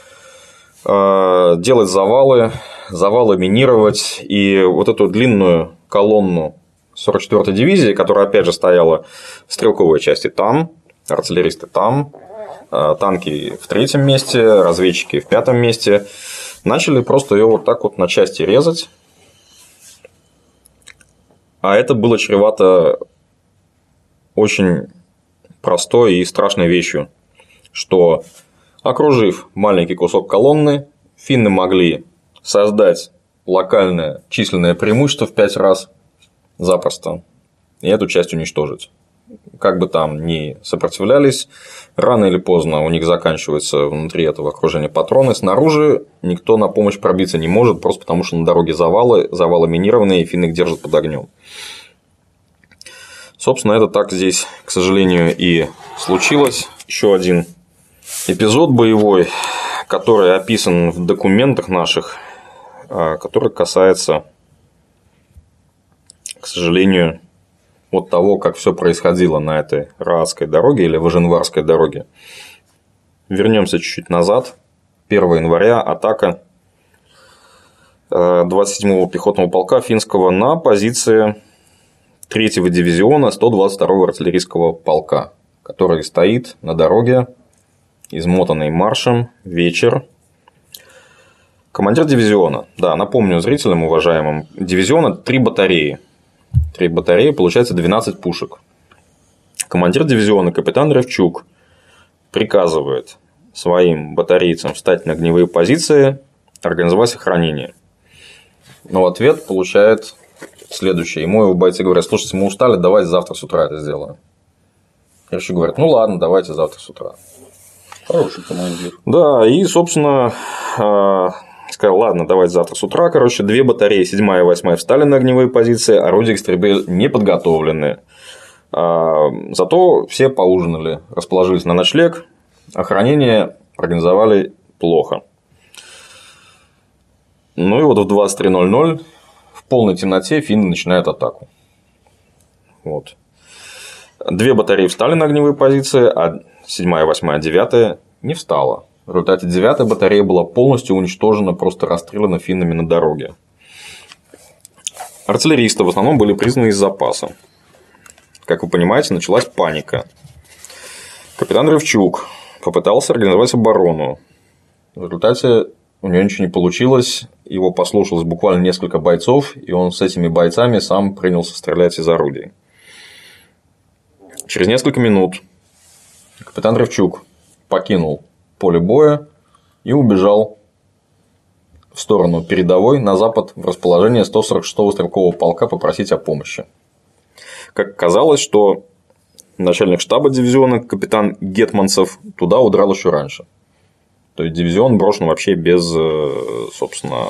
B: делать завалы минировать, и вот эту длинную колонну 44-й дивизии, которая, опять же, стояла в стрелковой части там, артиллеристы там, танки в 3-м месте, разведчики в 5-м месте, начали просто ее вот так вот на части резать. А это было чревато очень простой и страшной вещью, что, окружив маленький кусок колонны, финны могли создать локальное численное преимущество в 5 раз запросто и эту часть уничтожить. Как бы там ни сопротивлялись, рано или поздно у них заканчиваются внутри этого окружения патроны. Снаружи никто на помощь пробиться не может, просто потому что на дороге завалы минированные, и финны их держат под огнем. Собственно, это так здесь, к сожалению, и случилось. Еще один эпизод боевой, который описан в документах наших, который касается, к сожалению, от того, как все происходило на этой Раадской дороге или Важенварской дороге. Вернемся чуть-чуть назад. 1 января атака 27-го пехотного полка финского на позиции 3-го дивизиона 122-го артиллерийского полка, который стоит на дороге, измотанный маршем, вечер. Командир дивизиона, да, напомню зрителям уважаемым, дивизиона 3 батареи. 3 батареи, получается 12 пушек. Командир дивизиона капитан Ревчук приказывает своим батарейцам встать на огневые позиции, организовать охранение. Но в ответ получает следующее. Ему его бойцы говорят: слушайте, мы устали, давайте завтра с утра это сделаем. Ревчук говорит: ну ладно, давайте завтра с утра. Хороший командир. Да, и, собственно, сказал: ладно, давайте завтра с утра. 2 батареи, 7-я и 8-я, встали на огневые позиции, орудия к стрельбе не подготовлены. Зато все поужинали, расположились на ночлег, охранение организовали плохо. Ну и вот в 23:00 в полной темноте финны начинают атаку. Вот. 2 батареи встали на огневые позиции, а 7-я, 8-я, 9-я не встала. В результате 9-я батарея была полностью уничтожена, просто расстреляна финнами на дороге. Артиллеристы в основном были признаны из запаса. Как вы понимаете, началась паника. Капитан Ревчук попытался организовать оборону. В результате у него ничего не получилось. Его послушалось буквально несколько бойцов, и он с этими бойцами сам принялся стрелять из орудий. Через несколько минут капитан Ревчук покинул поле боя и убежал в сторону передовой на запад в расположение 146-го стрелкового полка попросить о помощи. Как оказалось, что начальник штаба дивизиона капитан Гетманцев туда удрал еще раньше. То есть дивизион брошен вообще без, собственно,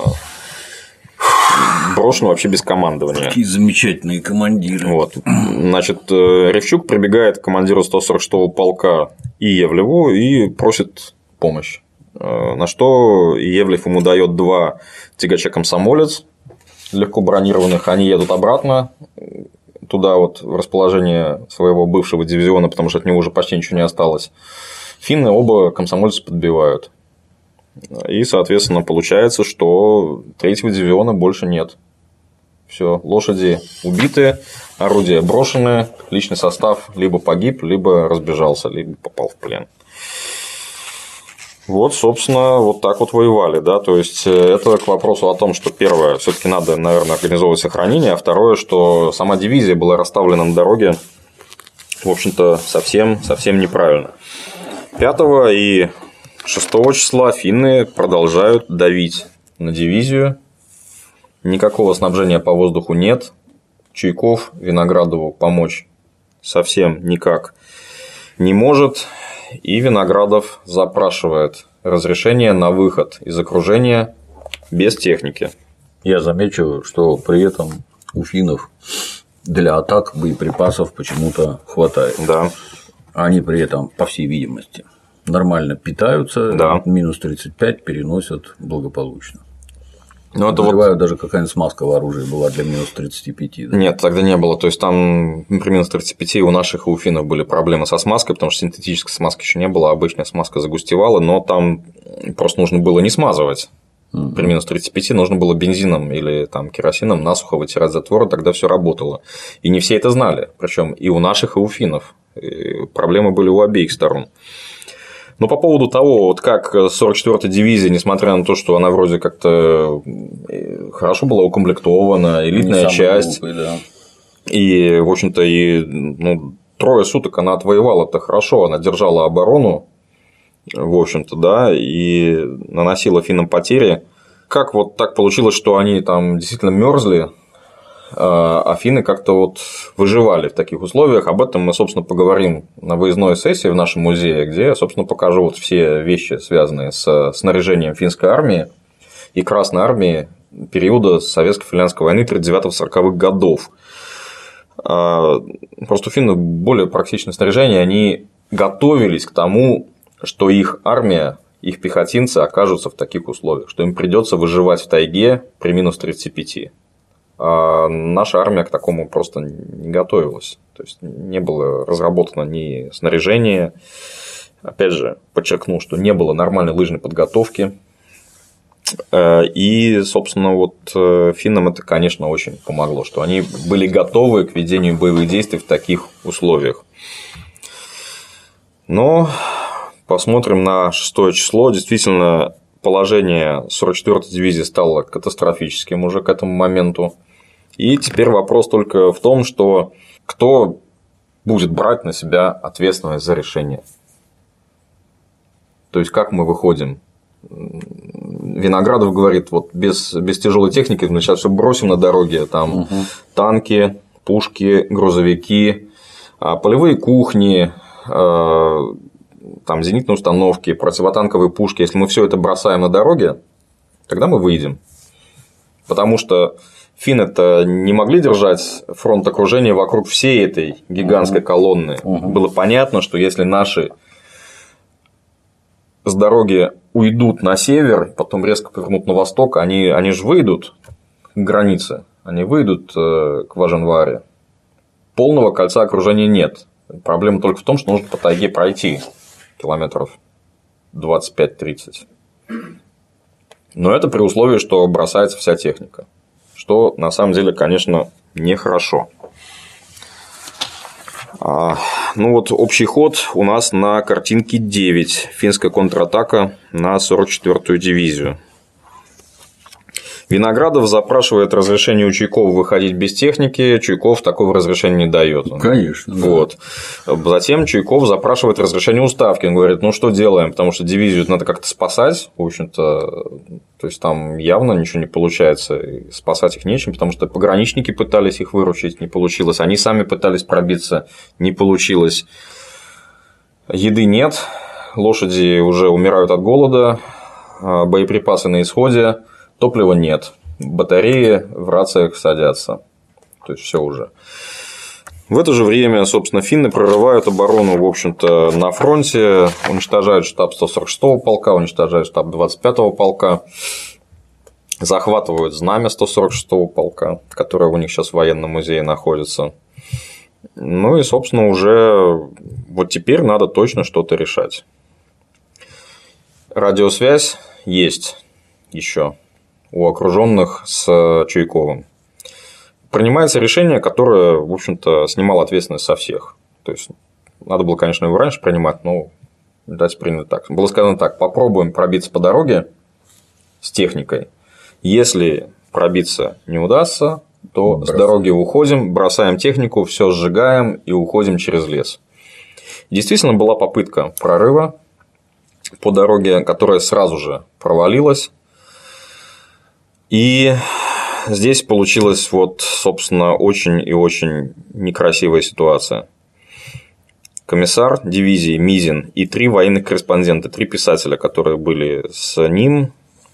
B: без командования.
A: Какие замечательные командиры.
B: Вот. Значит, Ревчук прибегает к командиру 146-го полка Иевлеву и просит помощь. На что Иевлев ему дает 2 тягача «Комсомолец» легко бронированных. Они едут обратно, туда вот в расположение своего бывшего дивизиона, потому что от него уже почти ничего не осталось, финны оба комсомольцы подбивают. И, соответственно, получается, что 3-го дивизиона больше нет. Все, лошади убиты, орудия брошены, личный состав либо погиб, либо разбежался, либо попал в плен. Вот, собственно, вот так вот воевали, да, то есть это к вопросу о том, что первое, все-таки надо, наверное, организовывать сохранение, а второе, что сама дивизия была расставлена на дороге, в общем-то, совсем неправильно. 5 и 6 числа финны продолжают давить на дивизию, никакого снабжения по воздуху нет, Чуйков Виноградову помочь совсем никак не может. И Виноградов запрашивает разрешение на выход из окружения без техники.
A: Я замечу, что при этом у финнов для атак боеприпасов почему-то хватает.
B: Да.
A: Они при этом, по всей видимости, нормально питаются,
B: да.
A: Минус 35 переносят благополучно.
B: Ну, это
A: вот... даже какая-нибудь смазка в оружии была для минус 35. Да?
B: Нет, тогда не было. То есть там при минус 35 у наших и у финнов были проблемы со смазкой, потому что синтетической смазки еще не было, а обычная смазка загустевала, но там просто нужно было не смазывать. При минус 35 нужно было бензином или там керосином насухо вытирать затворы, тогда все работало. И не все это знали, причем и у наших, и у финнов. И проблемы были у обеих сторон. Но по поводу того, вот как 44-я дивизия, несмотря на то, что она вроде как-то хорошо была укомплектована, элитная часть,
A: глупый, да.
B: И, в общем-то, трое суток она отвоевала-то хорошо, она держала оборону, в общем-то, да, и наносила финнам потери. Как вот так получилось, что они там действительно мерзли, а финны как-то вот выживали в таких условиях? Об этом мы, собственно, поговорим на выездной сессии в нашем музее, где я, собственно, покажу вот все вещи, связанные с снаряжением финской армии и Красной армии периода Советско-финляндской войны 39-40-х годов. Просто у финнов более практичное снаряжение, они готовились к тому, что их армия, их пехотинцы окажутся в таких условиях, что им придется выживать в тайге при минус 35. А наша армия к такому просто не готовилась. То есть не было разработано ни снаряжение. Опять же, подчеркну, что не было нормальной лыжной подготовки. И, собственно, вот финнам это, конечно, очень помогло, что они были готовы к ведению боевых действий в таких условиях. Но посмотрим на 6 число. Действительно, положение 44-й дивизии стало катастрофическим уже к этому моменту. И теперь вопрос только в том, что кто будет брать на себя ответственность за решение. То есть, как мы выходим. Виноградов говорит, вот без тяжелой техники мы сейчас все бросим на дороге, там танки, пушки, грузовики, полевые кухни, там зенитные установки, противотанковые пушки. Если мы все это бросаем на дороге, тогда мы выйдем. Потому что финны-то не могли держать фронт окружения вокруг всей этой гигантской колонны. Было понятно, что если наши с дороги уйдут на север, потом резко повернут на восток, они же выйдут к границе, они выйдут к Важенваре. Полного кольца окружения нет. Проблема только в том, что нужно по тайге пройти километров 25-30. Но это при условии, что бросается вся техника. Что на самом деле, конечно, нехорошо. Ну вот общий ход у нас на картинке 9. Финская контратака на 44-ю дивизию. Виноградов запрашивает разрешение у Чуйкова выходить без техники, Чуйков такого разрешения не дает.
A: Конечно.
B: Вот. Да. Затем Чуйков запрашивает разрешение у Ставки. Он говорит, ну что делаем, потому что дивизию надо как-то спасать. В общем-то, то есть там явно ничего не получается, и спасать их нечем, потому что пограничники пытались их выручить, не получилось. Они сами пытались пробиться, не получилось. Еды нет, лошади уже умирают от голода, боеприпасы на исходе. Топлива нет, батареи в рациях садятся, то есть все уже. В это же время, собственно, финны прорывают оборону, в общем-то, на фронте, уничтожают штаб 146-го полка, уничтожают штаб 25-го полка, захватывают знамя 146-го полка, которое у них сейчас в военном музее находится. Ну и, собственно, уже вот теперь надо точно что-то решать. Радиосвязь есть еще у окруженных с Чуйковым. Принимается решение, которое, в общем-то, снимало ответственность со всех. То есть, надо было, конечно, его раньше принимать, но давайте примем так. Было сказано так: попробуем пробиться по дороге с техникой. Если пробиться не удастся, то с дороги уходим, бросаем технику, все сжигаем и уходим через лес. Действительно, была попытка прорыва по дороге, которая сразу же провалилась. И здесь получилась вот, собственно, очень и очень некрасивая ситуация. Комиссар дивизии Мизин и 3 военных корреспондента, 3 писателя, которые были с ним,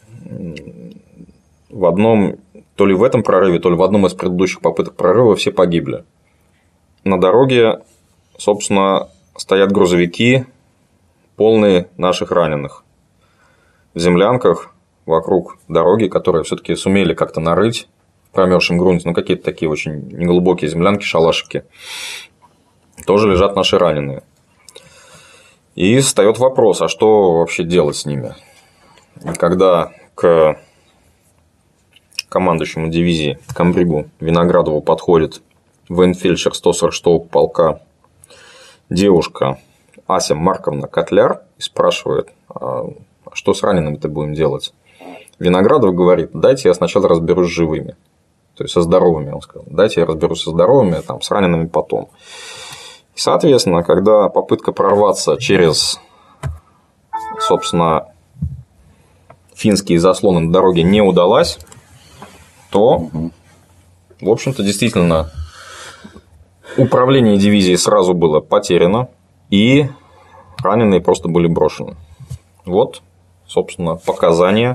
B: в одном, то ли в этом прорыве, то ли в одном из предыдущих попыток прорыва все погибли. На дороге, собственно, стоят грузовики, полные наших раненых. В землянках вокруг дороги, которые все-таки сумели как-то нарыть в промерзшем грунте, ну, какие-то такие очень неглубокие землянки, шалашики, тоже лежат наши раненые. И встает вопрос, а что вообще делать с ними? И когда к командующему дивизии комбригу Виноградову подходит военфельдшер 146-го полка девушка Ася Марковна Котляр и спрашивает: а что с ранеными-то будем делать? Виноградов говорит: дайте я сначала разберусь с живыми. То есть со здоровыми, он сказал. Дайте я разберусь со здоровыми, там, с ранеными потом. И, соответственно, когда попытка прорваться через, собственно, финские заслоны на дороге не удалась, то, в общем-то, действительно, управление дивизией сразу было потеряно, и раненые просто были брошены. Вот, собственно, показания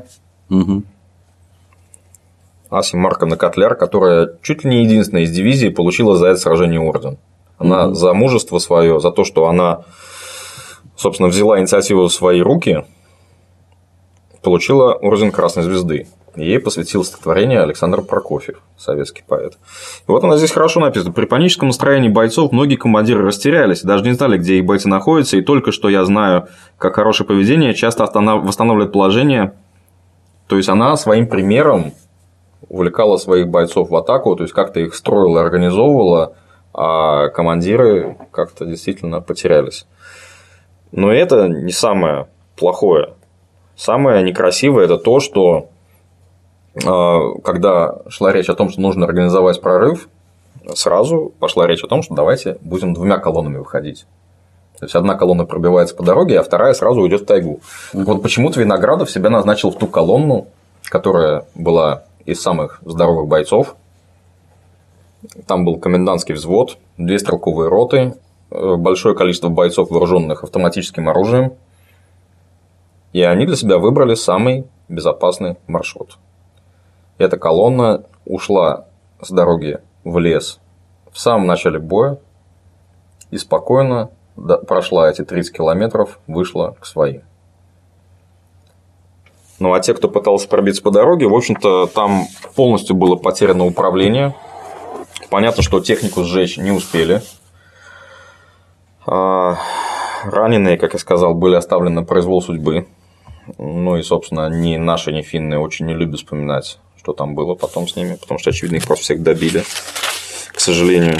B: Аси Марковны Котляр, которая чуть ли не единственная из дивизии получила за это сражение орден. Она за мужество свое, за то, что она, собственно, взяла инициативу в свои руки, получила орден Красной Звезды. Ей посвятил стихотворение Александр Прокофьев, советский поэт. И вот она здесь хорошо написана: при паническом настроении бойцов многие командиры растерялись, даже не знали, где их бойцы находятся, и только что я знаю, как хорошее поведение часто восстанавливает положение. То есть она своим примером увлекала своих бойцов в атаку, то есть как-то их строила, организовывала, а командиры как-то действительно потерялись. Но это не самое плохое. Самое некрасивое – это то, что когда шла речь о том, что нужно организовать прорыв, сразу пошла речь о том, что давайте будем 2 колоннами выходить. То есть одна колонна пробивается по дороге, а вторая сразу уйдет в тайгу. Вот почему-то Виноградов себя назначил в ту колонну, которая была из самых здоровых бойцов. Там был комендантский взвод, 2 стрелковые роты, большое количество бойцов, вооруженных автоматическим оружием. И они для себя выбрали самый безопасный маршрут. Эта колонна ушла с дороги в лес в самом начале боя и спокойно прошла эти 30 километров, вышла к своим. Ну а те, кто пытался пробиться по дороге, в общем-то, там полностью было потеряно управление. Понятно, что технику сжечь не успели. Раненые, как я сказал, были оставлены на произвол судьбы. Ну и, собственно, ни наши, ни финны очень не любят вспоминать, что там было потом с ними, потому что, очевидно, их просто всех добили, к сожалению.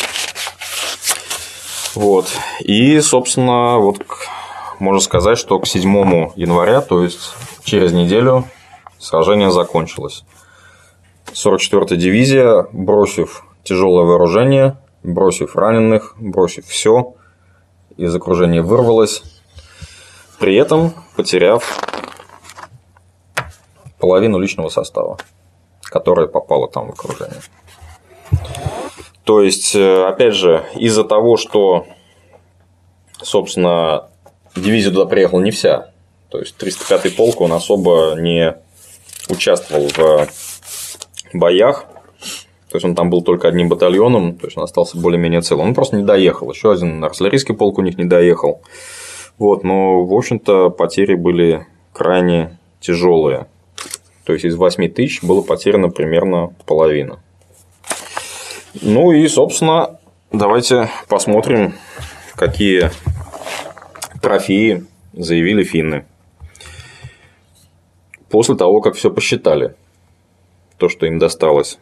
B: Вот. И, собственно, вот можно сказать, что к 7 января, то есть через неделю, сражение закончилось. 44-я дивизия, бросив тяжелое вооружение, бросив раненых, бросив все, из окружения вырвалась, при этом потеряв половину личного состава, которое попало там в окружение. То есть, опять же, из-за того, что, собственно, дивизия туда приехала не вся, то есть 305-й полк, он особо не участвовал в боях, то есть он там был только одним батальоном, то есть он остался более-менее целым, он просто не доехал, еще один артиллерийский полк у них не доехал. Вот, но, в общем-то, потери были крайне тяжелые. То есть из 8 тысяч было потеряно примерно половина. Ну и, собственно, Давайте посмотрим, какие трофеи заявили финны. После того, как все посчитали, то, что им досталось.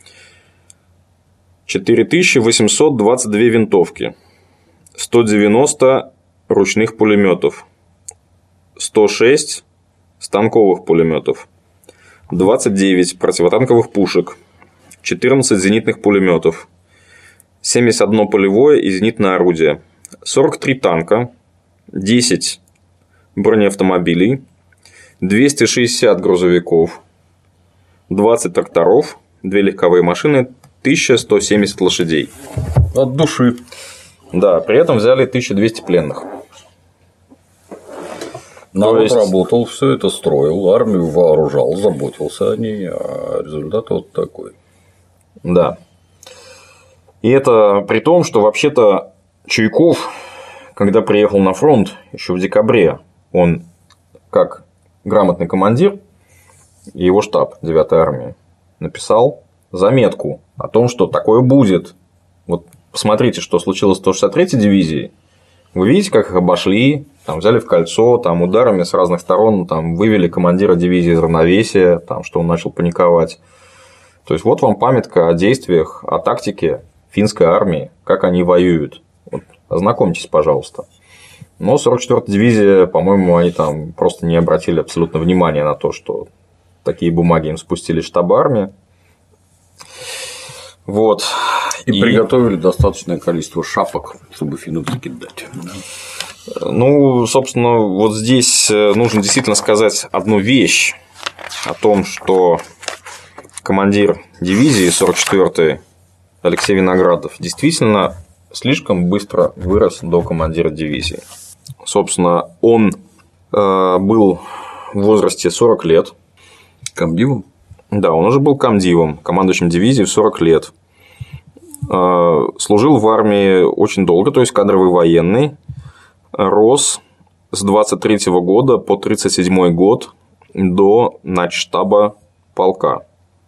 B: 4822 винтовки, 190 ручных пулеметов, 106 станковых пулеметов, 29 противотанковых пушек, 14 зенитных пулеметов, 71 полевое и зенитное орудие, 43 танка, 10 бронеавтомобилей, 260 грузовиков, 20 тракторов, 2 легковые машины, 1170 лошадей.
A: От души.
B: Да, при этом взяли 1200 пленных.
A: Народ работал, все это строил, армию вооружал, заботился о ней, а результат вот такой.
B: Да. И это при том, что вообще-то Чуйков, когда приехал на фронт еще в декабре, он как грамотный командир, и его штаб 9-й армии написал заметку о том, что такое будет. Вот посмотрите, что случилось с 163-й дивизией. Вы видите, как их обошли, там взяли в кольцо, там ударами с разных сторон там вывели командира дивизии из равновесия, там, что он начал паниковать. То есть вот вам памятка о действиях, о тактике финской армии, как они воюют. Вот, ознакомьтесь, пожалуйста. Но 44-я дивизия, по-моему, они там просто не обратили абсолютно внимания на то, что такие бумаги им спустили штаб армии. Вот.
A: И приготовили достаточное количество шапок, чтобы финнам закидать.
B: Ну, собственно, вот здесь нужно действительно сказать одну вещь о том, что командир дивизии 44-й Алексей Виноградов действительно слишком быстро вырос до командира дивизии. Собственно, он был в возрасте 40 лет.
A: Комдивом?
B: Да, он уже был комдивом, командующим дивизией в 40 лет. Служил в армии очень долго, то есть кадровый военный. Рос с 23 года по 37 год до начштаба полка.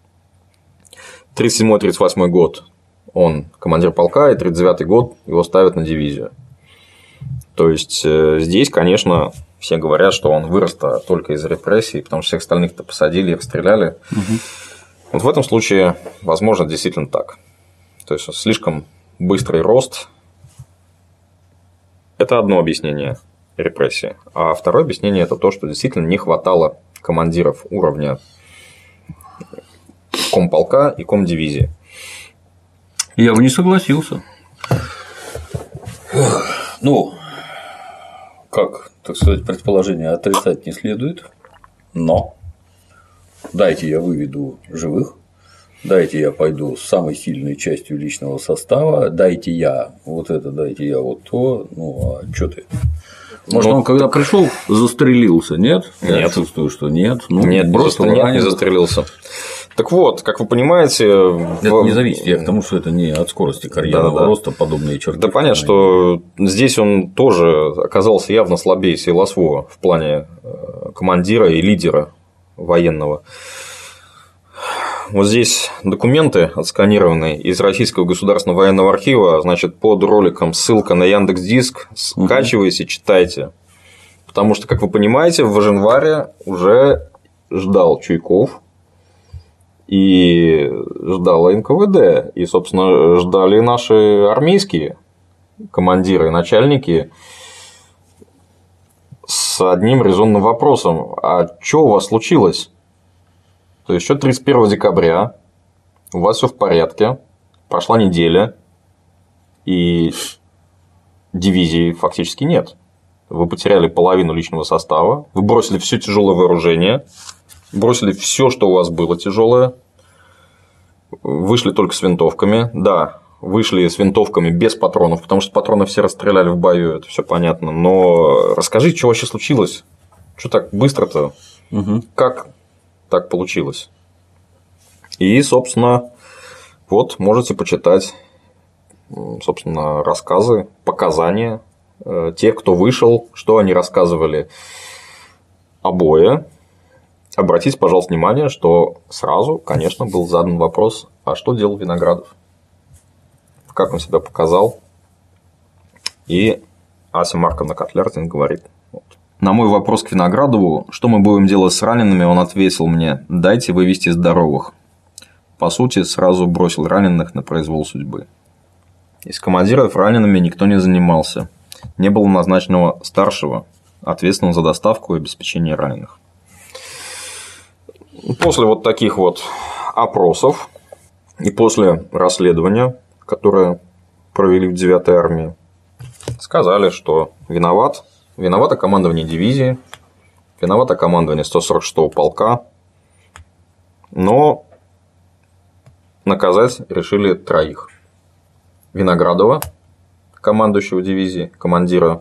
B: 37-38 год он командир полка, и 39 год его ставят на дивизию. То есть здесь, конечно, все говорят, что он вырос-то только из репрессий, потому что всех остальных-то посадили и расстреляли. Угу. Вот в этом случае, возможно, действительно так. То есть слишком быстрый рост – это одно объяснение репрессии. А второе объяснение – это то, что действительно не хватало командиров уровня комполка и комдивизии.
A: Я бы не согласился. Ну, как, так сказать, предположение отрицать не следует, но дайте я выведу живых, дайте я пойду с самой сильной частью личного состава, дайте я вот это, дайте я вот то, ну а что ты? Может, он когда пришел, застрелился, нет?
B: Нет.
A: Я чувствую, что нет. Ну,
B: нет, не застрелился. Так вот, как вы понимаете…
A: Это не зависит, я к тому, что это не от скорости карьерного роста подобные черты.
B: Да понятно, что здесь он тоже оказался явно слабее Силосвова в плане командира и лидера военного. Вот здесь документы отсканированные из Российского государственного военного архива, значит, под роликом ссылка на Яндекс.Диск, скачивайте, читайте. Потому что, как вы понимаете, в январе уже ждал Чуйков и ждало НКВД, и, собственно, ждали наши армейские командиры и начальники с одним резонным вопросом: а что у вас случилось? То есть еще 31 декабря у вас все в порядке, прошла неделя, и дивизии фактически нет. Вы потеряли половину личного состава, вы бросили все тяжелое вооружение, бросили все, что у вас было тяжелое, вышли только с винтовками. Да, вышли с винтовками без патронов, потому что патроны все расстреляли в бою, это все понятно. Но расскажите, что вообще случилось? Что так быстро-то? Как так получилось? И, собственно, вот можете почитать, собственно, рассказы, показания тех, кто вышел, что они рассказывали о бое. Обратите, пожалуйста, внимание, что сразу, конечно, был задан вопрос: а что делал Виноградов? как он себя показал. И Ася Марковна Котляртин говорит: вот. На мой вопрос к Виноградову, что мы будем делать с ранеными, он ответил мне: дайте вывести здоровых. По сути, сразу бросил раненых на произвол судьбы. Из командиров ранеными никто не занимался. Не было назначенного старшего, ответственного за доставку и обеспечение раненых. После вот таких вот опросов и после расследования, которое провели в 9-й армии, сказали, что виновато командование дивизии, виновато командование 146-го полка, но наказать решили 3: Виноградова, командующего дивизии, командира,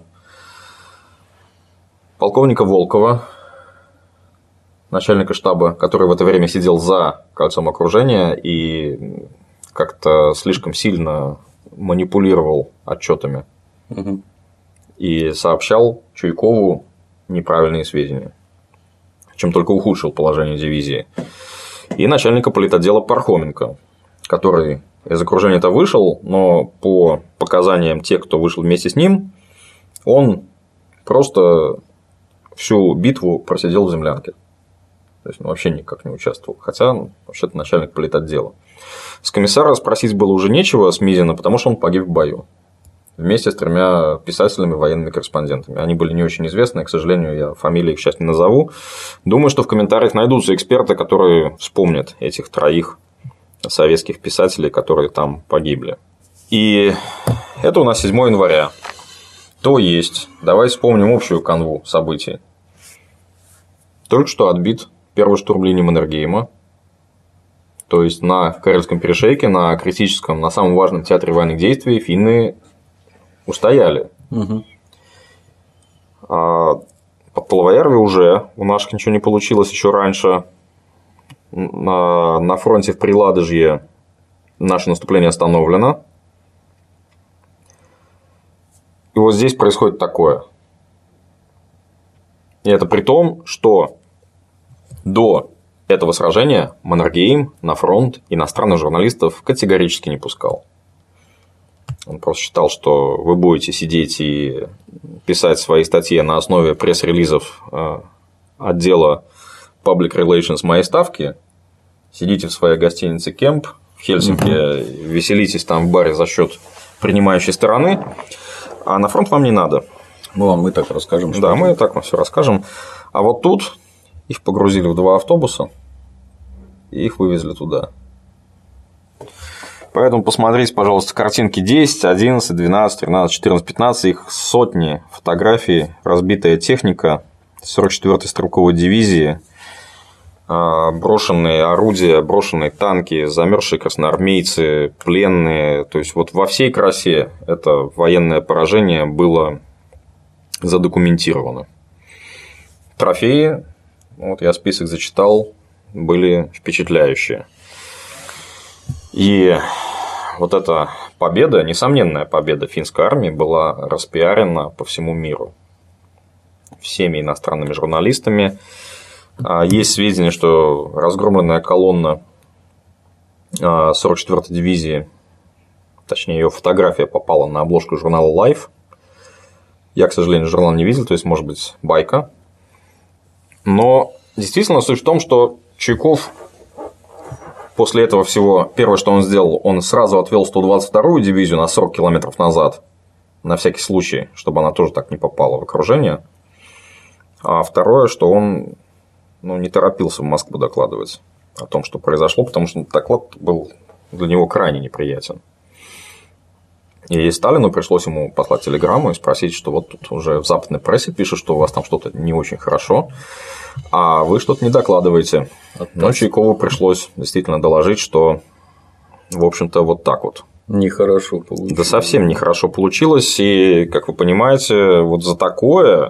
B: полковника Волкова, начальника штаба, который в это время сидел за кольцом окружения и как-то слишком сильно манипулировал отчетами и сообщал Чуйкову неправильные сведения, чем только ухудшил положение дивизии. И начальника политотдела Пархоменко, который из окружения-то вышел, но по показаниям тех, кто вышел вместе с ним, он просто всю битву просидел в землянке. То есть он вообще никак не участвовал. Хотя, вообще-то, начальник политотдела. С комиссара спросить было уже нечего, с Мизина, потому что он погиб в бою. Вместе с 3 писателями, военными корреспондентами. Они были не очень известны, к сожалению, я фамилии их сейчас не назову. Думаю, что в комментариях найдутся эксперты, которые вспомнят этих 3 советских писателей, которые там погибли. И это у нас 7 января. То есть, давайте вспомним общую канву событий. Только что отбит первый штурм линии Маннергейма. То есть, на Карельском перешейке, на критическом, на самом важном театре военных действий финны устояли. А под Половоярве уже у наших ничего не получилось еще раньше. На фронте в Приладожье наше наступление остановлено. И вот здесь происходит такое. И это при том, что до этого сражения Маннергейм на фронт иностранных журналистов категорически не пускал. Он просто считал, что вы будете сидеть и писать свои статьи на основе пресс-релизов отдела Public Relations моей ставки, сидите в своей гостинице Кемп в Хельсинки, веселитесь там в баре за счет принимающей стороны, а на фронт вам не надо.
A: Мы так расскажем.
B: Да, мы так вам все расскажем. А вот тут их погрузили в 2 автобуса и их вывезли туда. Поэтому посмотрите, пожалуйста, картинки 10, 11, 12, 13, 14, 15. Их сотни фотографий, разбитая техника 44-й стрелковой дивизии, брошенные орудия, брошенные танки, замерзшие красноармейцы, пленные. То есть, вот во всей красе это военное поражение было задокументировано. Трофеи, вот я список зачитал, были впечатляющие. И вот эта победа, несомненная победа финской армии, была распиарена по всему миру всеми иностранными журналистами. Есть сведения, что разгромленная колонна 44-й дивизии, точнее, ее фотография попала на обложку журнала Life. Я, к сожалению, журнал не видел, то есть, может быть, байка. Но действительно суть в том, что Чуйков после этого всего, первое, что он сделал, он сразу отвел 122-ю дивизию на 40 километров назад, на всякий случай, чтобы она тоже так не попала в окружение. А второе, что он не торопился в Москву докладывать о том, что произошло, потому что доклад был для него крайне неприятен. И Сталину пришлось ему послать телеграмму и спросить, что вот тут уже в западной прессе пишут, что у вас там что-то не очень хорошо, а вы что-то не докладываете. Но Чуйкову пришлось действительно доложить, что, в общем-то, вот так вот.
A: Нехорошо получилось.
B: Да совсем нехорошо получилось. И, как вы понимаете, вот за такое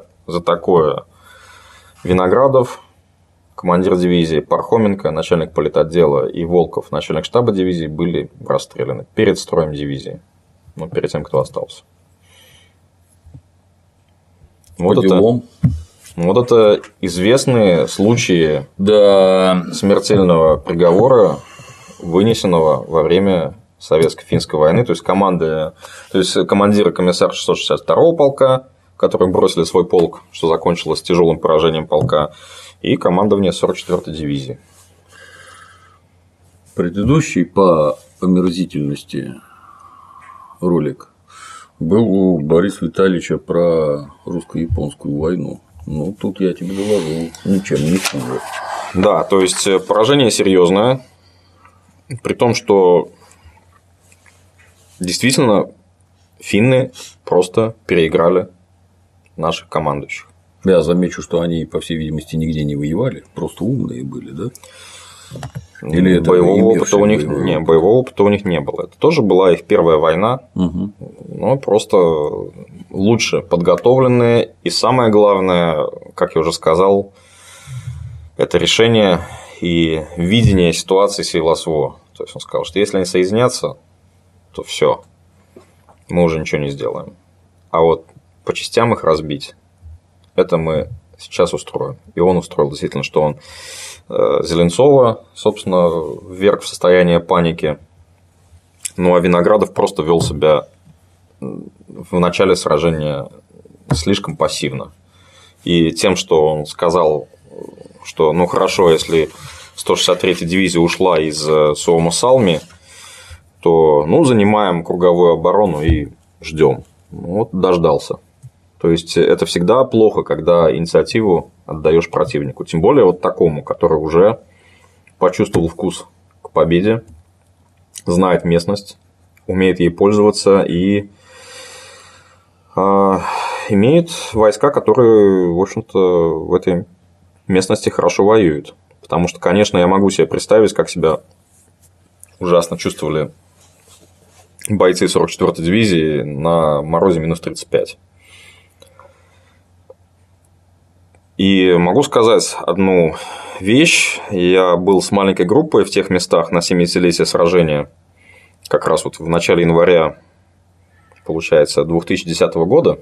B: Виноградов, командир дивизии, Пархоменко, начальник политотдела, и Волков, начальник штаба дивизии, были расстреляны перед строем дивизии. Перед тем, кто остался. Вот это известные случаи смертельного приговора, вынесенного во время советско-финской войны, то есть командиры комиссар 662-го полка, которые бросили свой полк, что закончилось тяжелым поражением полка, и командование 44-й дивизии.
A: Предыдущий по омерзительности ролик был у Бориса Витальевича про русско-японскую войну. Ну, тут я тебе доложу, ничем не хуже.
B: Да, то есть поражение серьезное, при том, что действительно финны просто переиграли наших командующих.
A: Я замечу, что они, по всей видимости, нигде не воевали, просто умные были, да? Или это
B: боевого опыта у них не было. Это тоже была их первая война, но просто лучше подготовленные. И самое главное, как я уже сказал, это решение и видение ситуации Сейласво. То есть он сказал, что если они соединятся, то все, мы уже ничего не сделаем. А вот по частям их разбить, это мы сейчас устроим. И он устроил действительно, что он Зеленцова, собственно, вверг в состояние паники. Ну а Виноградов просто вел себя в начале сражения слишком пассивно. И тем, что он сказал, что ну хорошо, если 163-я дивизия ушла из Суомо-Салми, то ну, занимаем круговую оборону и ждем. Вот дождался. То есть это всегда плохо, когда инициативу отдаешь противнику. Тем более вот такому, который уже почувствовал вкус к победе, знает местность, умеет ей пользоваться и имеет войска, которые, в общем-то, в этой местности хорошо воюют. Потому что, конечно, я могу себе представить, как себя ужасно чувствовали бойцы 44-й дивизии на морозе минус 35. И могу сказать одну вещь. Я был с маленькой группой в тех местах на 70-летие сражения, как раз вот в начале января, получается, 2010 года.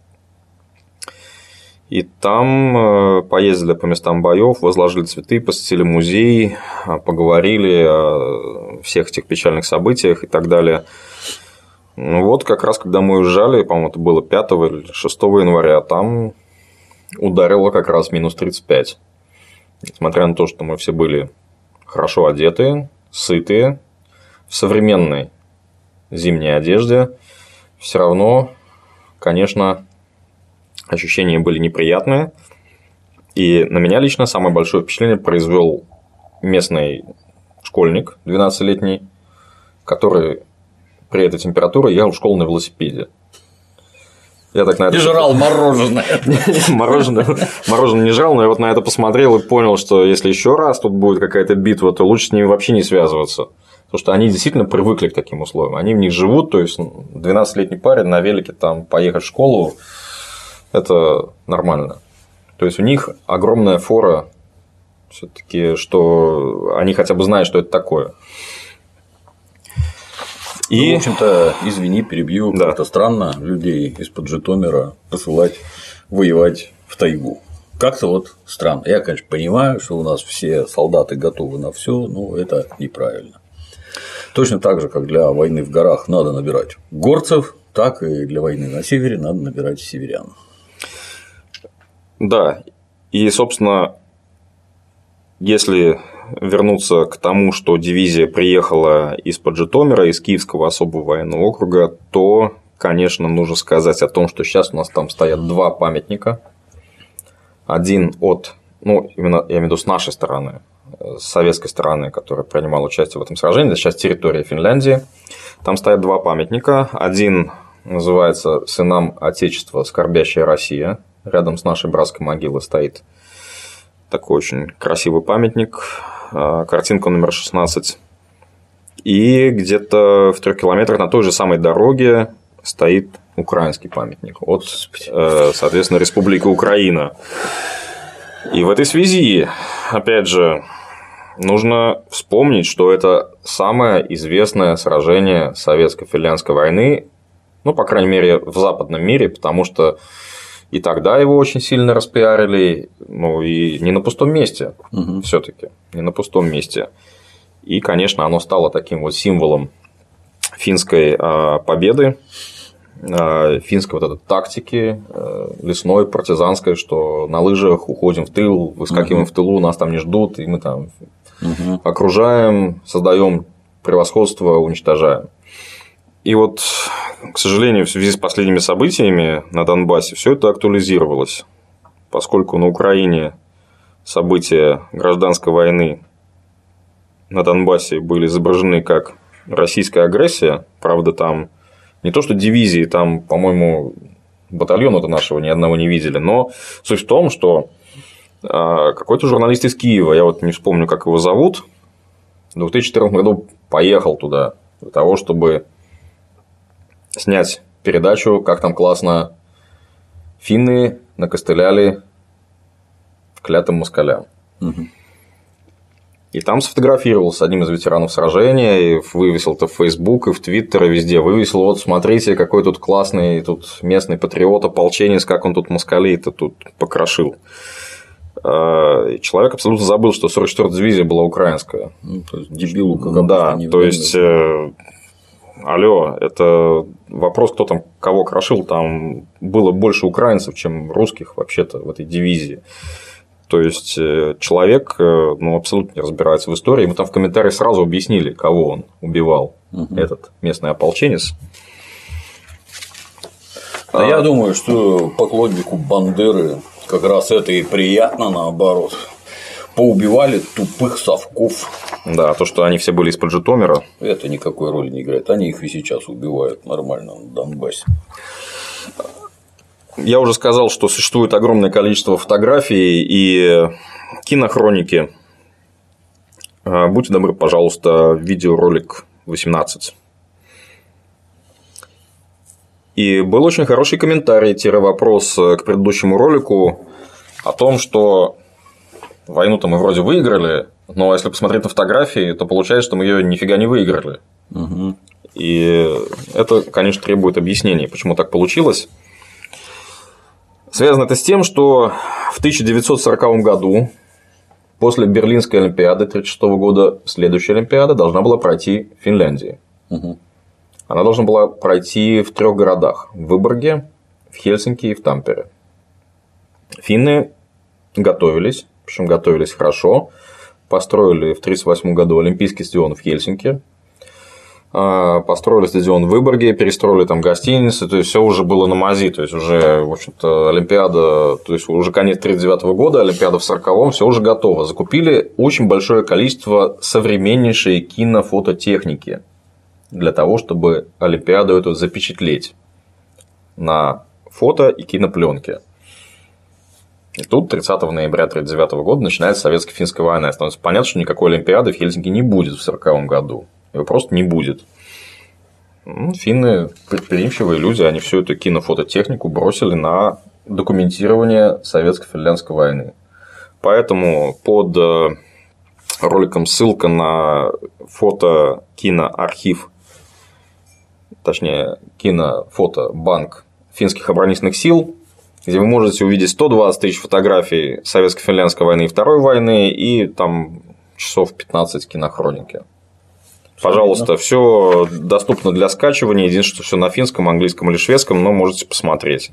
B: И там поездили по местам боев, возложили цветы, посетили музей, поговорили о всех этих печальных событиях и так далее. Ну вот как раз, когда мы уезжали, по-моему, это было 5 или 6 января, там ударило как раз минус 35. Несмотря на то, что мы все были хорошо одетые, сытые, в современной зимней одежде, все равно, конечно, ощущения были неприятные. И на меня лично самое большое впечатление произвел местный школьник 12-летний, который при этой температуре ехал в школу на велосипеде. Я так на это...
A: И жрал мороженое.
B: Мороженое не жрал, но я вот на это посмотрел и понял, что если еще раз тут будет какая-то битва, то лучше с ними вообще не связываться. Потому что они действительно привыкли к таким условиям. Они в них живут, то есть 12-летний парень на велике там поехать в школу – это нормально. То есть у них огромная фора все-таки, что они хотя бы знают, что это такое. И,
A: ну, в общем-то, извини, перебью, да. Как-то странно людей из-под Житомира посылать воевать в тайгу. Как-то вот странно. Я, конечно, понимаю, что у нас все солдаты готовы на все, но это неправильно. Точно так же, как для войны в горах надо набирать горцев, так и для войны на севере надо набирать северян.
B: Да. И, собственно, если вернуться к тому, что дивизия приехала из-под Житомира, из Киевского особого военного округа, то, конечно, нужно сказать о том, что сейчас у нас там стоят два памятника. Один от, ну, именно я имею в виду с нашей стороны, с советской стороны, которая принимала участие в этом сражении, это сейчас территория Финляндии. Там стоят два памятника. Один называется «Сынам Отечества. Скорбящая Россия». Рядом с нашей братской могилой стоит такой очень красивый памятник, картинка номер 16. И где-то в 3 километрах на той же самой дороге стоит украинский памятник от, соответственно, Республики Украина. И в этой связи, опять же, нужно вспомнить, что это самое известное сражение советско-финляндской войны, ну, по крайней мере, в западном мире, потому что и тогда его очень сильно распиарили, ну и не на пустом месте, все-таки не на пустом месте. И, конечно, оно стало таким вот символом финской победы, финской вот этой тактики лесной, партизанской, что на лыжах уходим в тыл, выскакиваем в тылу, нас там не ждут, и мы там окружаем, создаем превосходство, уничтожаем. И вот, к сожалению, в связи с последними событиями на Донбассе все это актуализировалось, поскольку на Украине события гражданской войны на Донбассе были изображены как российская агрессия, правда, там не то что дивизии, там, по-моему, батальона-то нашего ни одного не видели, но суть в том, что какой-то журналист из Киева, я вот не вспомню, как его зовут, в 2014 году поехал туда для того, чтобы снять передачу, как там классно финны накостыляли клятым москалям. И там сфотографировался с одним из ветеранов сражения, и вывесил это в Facebook, и в Twitter, и везде вывесил: вот смотрите, какой тут классный тут местный патриот, ополченец, как он тут москалей-то тут покрошил. И человек абсолютно забыл, что 44-я дивизия была украинская.
A: Ну, то есть дебилу как
B: да, то есть алло, это вопрос, кто там кого крошил, там было больше украинцев, чем русских вообще-то в этой дивизии. То есть человек абсолютно не разбирается в истории. Ему там в комментариях сразу объяснили, кого он убивал, этот местный ополченец.
A: Я думаю, что поклоннику Бандеры как раз это и приятно, наоборот. Поубивали тупых совков.
B: Да, то, что они все были из-под Житомира.
A: Это никакой роли не играет. Они их и сейчас убивают нормально на Донбассе.
B: Я уже сказал, что существует огромное количество фотографий и кинохроники. Будьте добры, пожалуйста, видеоролик 18. И был очень хороший комментарий-вопрос к предыдущему ролику о том, что войну-то мы вроде выиграли, но если посмотреть на фотографии, то получается, что мы ее нифига не выиграли. И это, конечно, требует объяснений, почему так получилось. Связано это с тем, что в 1940 году, после Берлинской Олимпиады 1936 года, следующая Олимпиада должна была пройти в Финляндии. Она должна была пройти в 3 городах: в Выборге, в Хельсинки и в Тампере. Финны готовились, причем готовились хорошо, построили в 1938 году Олимпийский стадион в Хельсинки, построили стадион в Выборге, перестроили там гостиницы, то есть все уже было на мази, то есть уже, в общем-то, Олимпиада, то есть уже конец 1939 года, Олимпиада в 1940-м, все уже готово. Закупили очень большое количество современнейшей кинофототехники для того, чтобы Олимпиаду эту запечатлеть на фото и кинопленке. И тут 30 ноября 1939 года начинается советско-финская война. Становится понятно, что никакой Олимпиады в Хельсинки не будет в 1940 году. Его просто не будет. Финны предприимчивые люди, они всю эту кинофототехнику бросили на документирование советско-финляндской войны. Поэтому под роликом ссылка на фото-киноархив, точнее, кинофотобанк финских оборонительных сил, где вы можете увидеть 120 тысяч фотографий советско-финляндской войны и Второй войны и там часов 15 кинохроники. Пожалуйста, все доступно для скачивания. Единственное, что все на финском, английском или шведском, но можете посмотреть.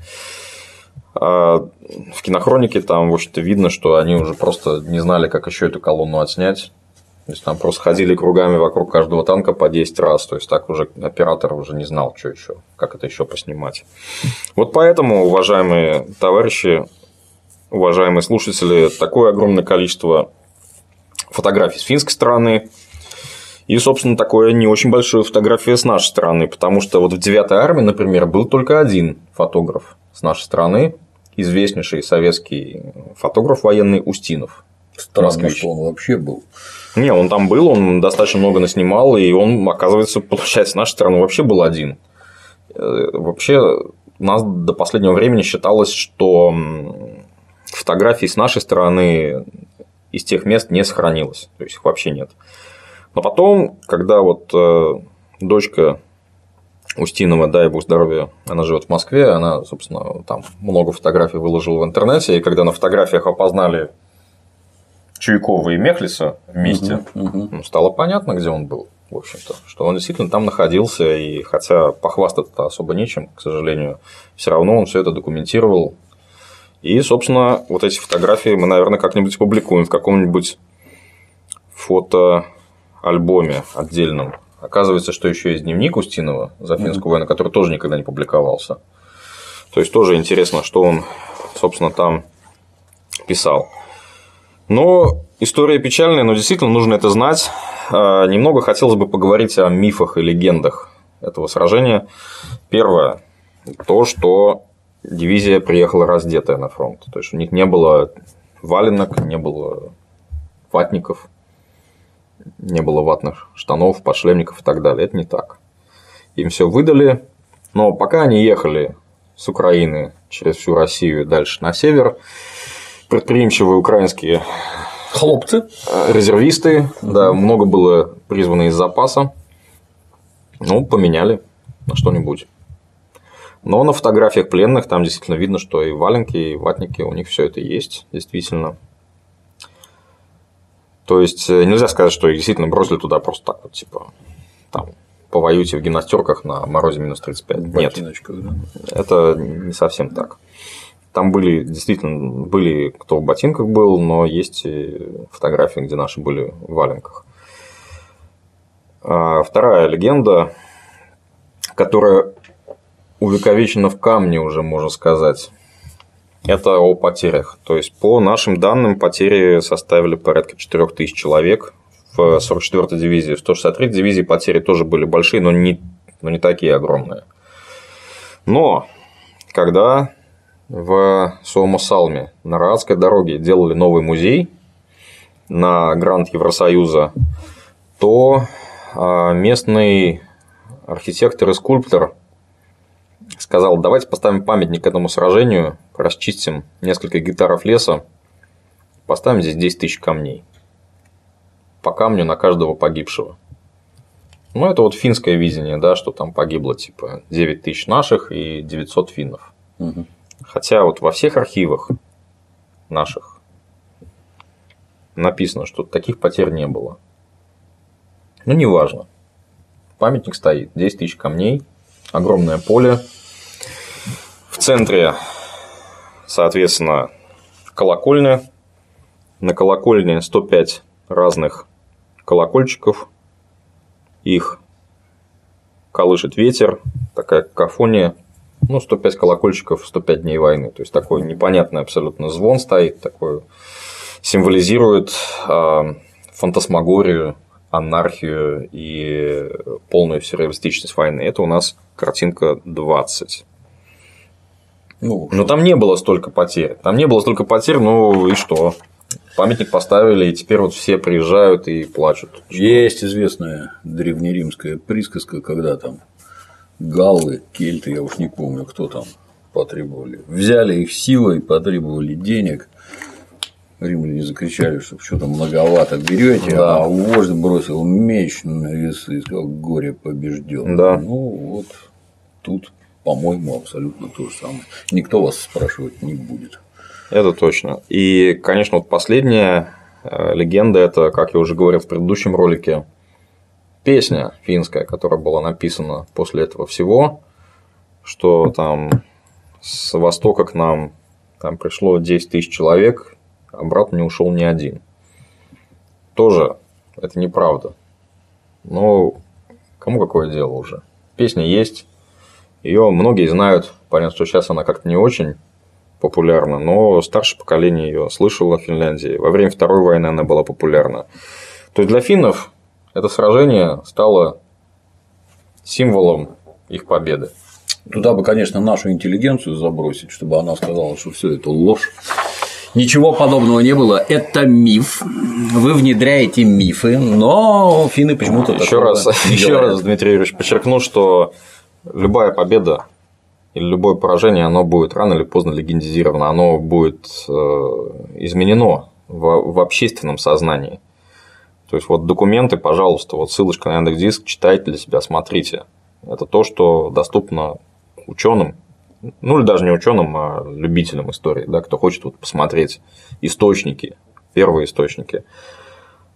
B: В кинохронике там, в общем-то, видно, что они уже просто не знали, как еще эту колонну отснять. То есть там просто ходили кругами вокруг каждого танка по 10 раз. То есть так уже оператор уже не знал, что еще, как это еще поснимать. Вот поэтому, уважаемые товарищи, уважаемые слушатели, такое огромное количество фотографий с финской стороны. И, собственно, такое не очень большое фотография с нашей стороны, потому что вот в 9-й армии, например, был только один фотограф с нашей стороны, известнейший советский фотограф военный Устинов.
A: Странно, что он вообще был.
B: Не, он там был, он достаточно много наснимал, и он, оказывается, получается, с нашей стороны вообще был один. Вообще, у нас до последнего времени считалось, что фотографий с нашей стороны из тех мест не сохранилось, то есть их вообще нет. Но потом, когда вот дочка Устинова, дай бог здоровья, она живет в Москве, она, собственно, там много фотографий выложила в интернете, и когда на фотографиях опознали Чуйкова и Мехлиса вместе, стало понятно, где он был. в общем-то, что он действительно там находился, и хотя похвастаться особо нечем, к сожалению, все равно он все это документировал. И, собственно, вот эти фотографии мы, наверное, как-нибудь опубликуем в каком-нибудь фотоальбоме отдельном. Оказывается, что еще есть дневник Устинова за финскую войну, который тоже никогда не публиковался. То есть тоже интересно, что он, собственно, там писал. Но история печальная, но действительно нужно это знать. Немного хотелось бы поговорить о мифах и легендах этого сражения. Первое – то, что дивизия приехала раздетая на фронт. То есть у них не было валенок, не было ватников, не было ватных штанов, подшлемников и так далее. Это не так. Им все выдали, но пока они ехали с Украины через всю Россию и дальше на север, предприимчивые украинские
A: хлопцы,
B: резервисты, да, много было призвано из запаса, ну, поменяли на что-нибудь. Но на фотографиях пленных там действительно видно, что и валенки, и ватники, у них все это есть, действительно. То есть нельзя сказать, что их действительно бросили туда просто так вот, типа, там, повоюйте в гимнастерках на морозе минус 35. Нет,
A: да?
B: это не совсем так. Там были кто в ботинках был, но есть и фотографии, где наши были в валенках. Вторая легенда, которая увековечена в камне уже, можно сказать, это о потерях. То есть, по нашим данным, потери составили порядка 4000 человек в 44-й дивизии. В 163-й дивизии потери тоже были большие, но не такие огромные. Но когда в Suomussalmi на Раадской дороге делали новый музей на грант Евросоюза, то местный архитектор и скульптор сказал: давайте поставим памятник этому сражению, расчистим несколько гектаров леса, поставим здесь 10 тысяч камней. По камню на каждого погибшего. Ну, это вот финское видение, да, что там погибло типа 9 тысяч наших и 900 финнов.
A: Угу.
B: Хотя вот во всех архивах наших написано, что таких потерь не было. Ну, неважно. Памятник стоит, 10 тысяч камней, огромное поле. В центре, соответственно, колокольня. На колокольне 105 разных колокольчиков. Их колышет ветер, такая какофония. Ну, 105 колокольчиков, 105 дней войны. То есть, такой непонятный абсолютно звон стоит, такой символизирует фантасмагорию, анархию и полную сюрреалистичность войны. Это у нас картинка 20. Но там не было столько потерь. Ну и что? Памятник поставили, и теперь вот все приезжают и плачут.
A: Есть известная древнеримская присказка, когда там галлы, кельты, я уж не помню, кто там потребовали. Взяли их силой, потребовали денег. Римляне закричали, что что-то многовато берете, да. А вождь бросил меч на весы и сказал: горе побежден.
B: Да.
A: Ну вот тут, по-моему, абсолютно то же самое. Никто вас спрашивать не будет.
B: Это точно. И, конечно, вот последняя легенда – это, как я уже говорил в предыдущем ролике, песня финская, которая была написана после этого всего, что там с востока к нам там пришло 10 тысяч человек, обратно не ушел ни один. Тоже это неправда. Но кому какое дело уже? Песня есть, ее многие знают. Понятно, что сейчас она как-то не очень популярна, но старшее поколение ее слышало в Финляндии. Во время Второй войны она была популярна. То есть для финнов это сражение стало символом их победы.
A: Туда бы, конечно, нашу интеллигенцию забросить, чтобы она сказала, что все это ложь. Ничего подобного не было. Это миф. Вы внедряете мифы, но финны почему-то
B: еще раз, Дмитрий Юрьевич, подчеркну, что любая победа или любое поражение, оно будет рано или поздно легендизировано, оно будет изменено в общественном сознании. То есть, вот документы, пожалуйста, вот ссылочка на Яндекс.Диск, читайте для себя, смотрите. Это то, что доступно ученым, ну или даже не ученым, а любителям истории, да, кто хочет вот посмотреть источники, первые источники.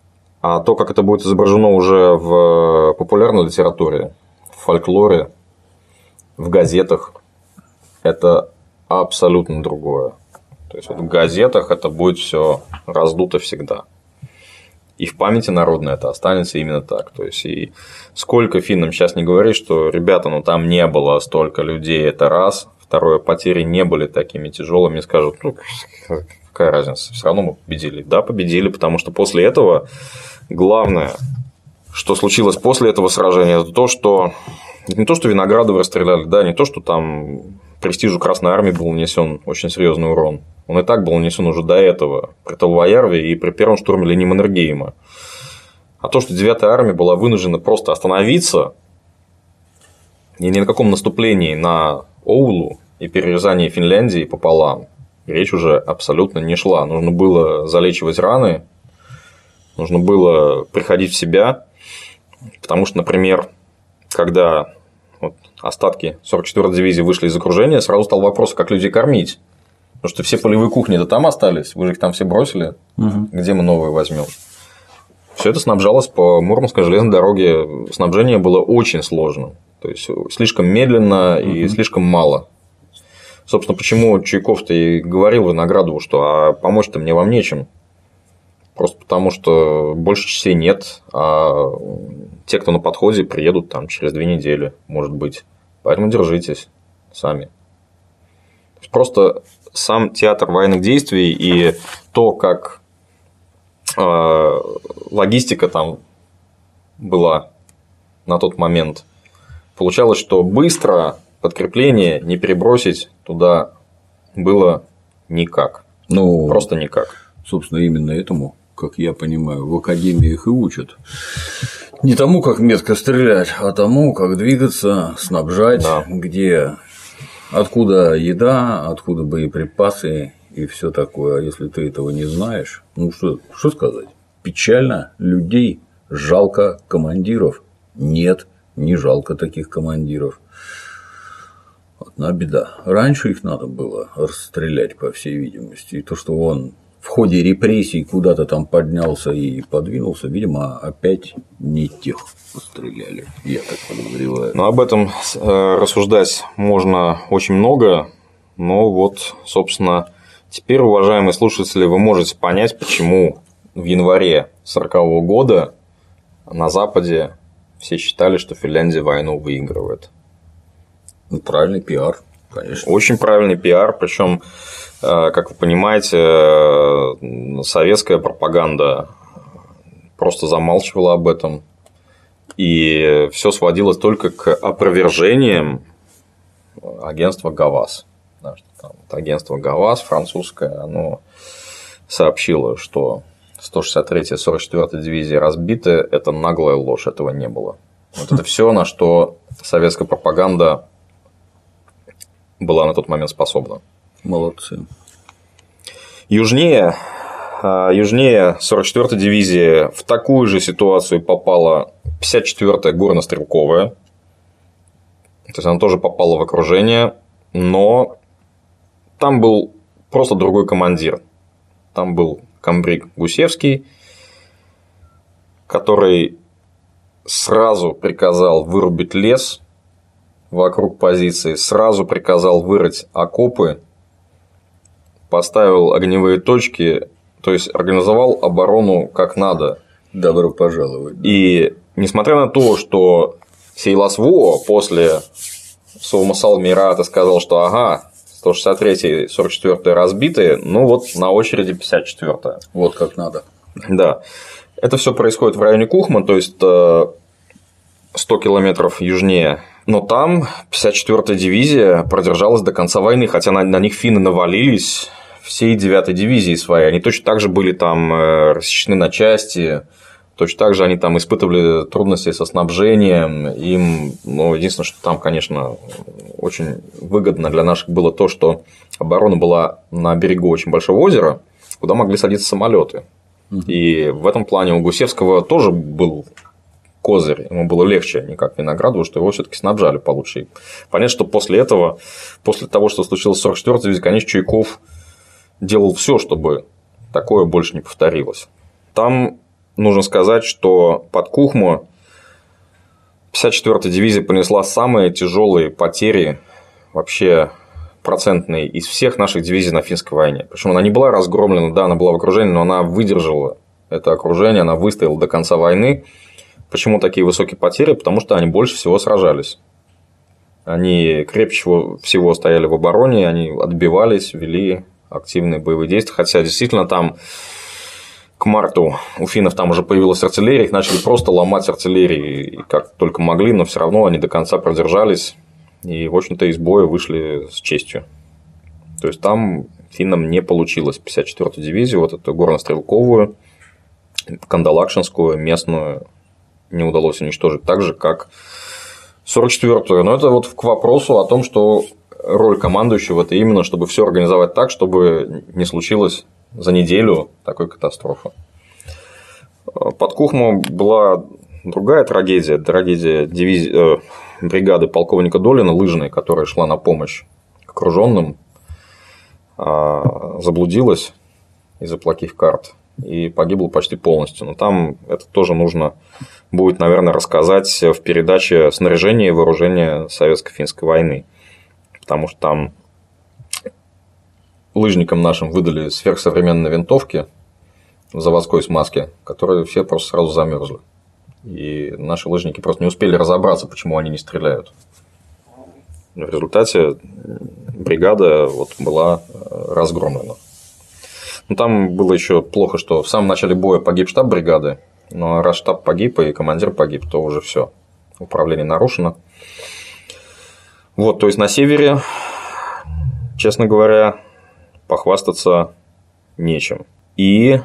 B: А то, как это будет изображено уже в популярной литературе, в фольклоре, в газетах, это абсолютно другое. То есть, вот в газетах это будет все раздуто всегда. И в памяти народной это останется именно так. То есть, и сколько финнам сейчас не говорит, что ребята, ну там не было столько людей, это раз. Второе, потери не были такими тяжелыми, скажут, ну какая разница, все равно мы победили. Да, победили, потому что после этого главное, что случилось после этого сражения, это то, что не то, что Виноградова расстреляли, да, не то, что там престижу Красной Армии был нанесен очень серьезный урон. Он и так был нанесен уже до этого при Талвоярве и при первом штурме линии Маннергейма. А то, что 9-я армия была вынуждена просто остановиться и ни на каком наступлении на Оулу и перерезании Финляндии пополам речь уже абсолютно не шла. Нужно было залечивать раны, нужно было приходить в себя, потому что, например, когда вот остатки 44-й дивизии вышли из окружения, сразу стал вопрос, как людей кормить. Потому что все полевые кухни-то там остались, вы же их там все бросили, где мы новые возьмем? Все это снабжалось по Мурманской железной дороге. Снабжение было очень сложным. То есть слишком медленно и слишком мало. Собственно, почему Чуйков-то и говорил Виноградову, что помочь-то мне вам нечем. Просто потому, что больше частей нет, а те, кто на подходе, приедут там через 2 недели, может быть. Поэтому держитесь сами. Просто сам театр военных действий и то, как логистика там была на тот момент, получалось, что быстро подкрепление не перебросить туда было никак.
A: Ну,
B: просто никак.
A: Собственно, именно этому, как я понимаю, в академиях и учат. Не тому, как метко стрелять, а тому, как двигаться, снабжать,
B: Да.
A: где, откуда еда, откуда боеприпасы и все такое. А если ты этого не знаешь, ну что сказать? Печально, людей, жалко командиров. Нет, не жалко таких командиров. Одна беда. Раньше их надо было расстрелять, по всей видимости. И то, что он в ходе репрессий куда-то там поднялся и подвинулся, видимо, опять не тех постреляли, я так подозреваю.
B: Но об этом рассуждать можно очень много, но вот, собственно, теперь, уважаемые слушатели, вы можете понять, почему в январе 1940 года на Западе все считали, что Финляндия войну выигрывает.
A: Ну, правильный пиар, конечно.
B: Очень правильный пиар, причем, как вы понимаете, советская пропаганда просто замалчивала об этом, и все сводилось только к опровержениям агентства ГАВАС. Агентство ГАВАС французское, оно сообщило, что 163-я и 44-я дивизии разбиты, это наглая ложь, этого не было. Вот это все, на что советская пропаганда была на тот момент способна.
A: Молодцы.
B: Южнее 44-й дивизии в такую же ситуацию попала 54-я горно-стрелковая. То есть она тоже попала в окружение, но там был просто другой командир. Там был комбриг Гусевский, который сразу приказал вырубить лес вокруг позиции, сразу приказал вырыть окопы, поставил огневые точки, то есть организовал оборону как надо.
A: Добро пожаловать.
B: И несмотря на то, что Сейласво после Suomussalmi сказал, что ага, 163-я и 44-я разбиты, ну вот на очереди 54-я.
A: Вот как надо.
B: Да. Это все происходит в районе Кухма, то есть 100 километров южнее. Но там 54-я дивизия продержалась до конца войны, хотя на них финны навалились всей 9-й дивизии своей. Они точно так же были там рассечены на части, точно так же они там испытывали трудности со снабжением. Им, ну, единственное, что там, конечно, очень выгодно для наших было то, что оборона была на берегу очень большого озера, куда могли садиться самолеты. И в этом плане у Гусевского тоже был козырь, ему было легче, не как Виноградову, что его все-таки снабжали получше. Понятно, что после этого, после того, что случилось в 44-й дивизии, конечно, Чуйков делал все, чтобы такое больше не повторилось. Там нужно сказать, что под Кухму 54-я дивизия понесла самые тяжелые потери вообще процентные из всех наших дивизий на финской войне. Причем она не была разгромлена, да, она была в окружении, но она выдержала это окружение, она выстояла до конца войны. Почему такие высокие потери? Потому что они больше всего сражались. Они крепче всего стояли в обороне, они отбивались, вели активные боевые действия. Хотя действительно там к марту у финнов там уже появилась артиллерия, их начали просто ломать артиллерией как только могли, но все равно они до конца продержались и, в общем-то, из боя вышли с честью. То есть там финнам не получилось 54-ю дивизию, вот эту горно-стрелковую, Кандалакшинскую, местную, не удалось уничтожить так же, как 44-ю. Но это вот к вопросу о том, что роль командующего – это именно, чтобы все организовать так, чтобы не случилось за неделю такой катастрофы. Под Кухму была другая трагедия бригады полковника Долина, лыжной, которая шла на помощь окруженным, заблудилась из-за плохих карт и погибла почти полностью. Но там это тоже нужно будет, наверное, рассказать в передаче «Снаряжение и вооружение Советско-финской войны», потому что там лыжникам нашим выдали сверхсовременные винтовки в заводской смазке, которые все просто сразу замерзли. И наши лыжники просто не успели разобраться, почему они не стреляют. В результате бригада вот была разгромлена. Но там было еще плохо, что в самом начале боя погиб штаб бригады, но раз штаб погиб и командир погиб, то уже все, управление нарушено. Вот, то есть на севере, честно говоря, похвастаться нечем. И,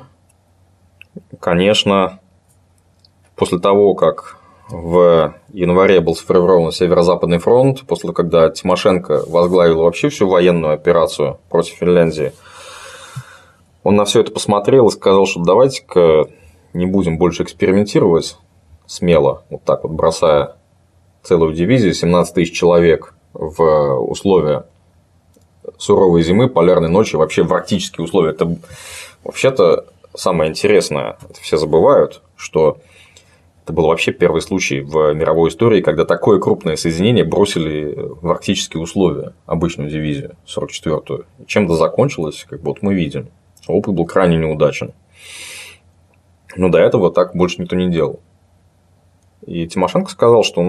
B: конечно, после того, как в январе был сформирован Северо-Западный фронт, после того, когда Тимошенко возглавил вообще всю военную операцию против Финляндии, он на все это посмотрел и сказал, что давайте-ка не будем больше экспериментировать смело, вот так вот бросая целую дивизию, 17 тысяч человек в условия суровой зимы, полярной ночи, вообще в арктические условия. Это вообще-то самое интересное, это все забывают, что это был вообще первый случай в мировой истории, когда такое крупное соединение бросили в арктические условия обычную дивизию, 44-ю. Чем-то закончилось, как вот мы видим. Опыт был крайне неудачен. Но до этого так больше никто не делал. И Тимошенко сказал, что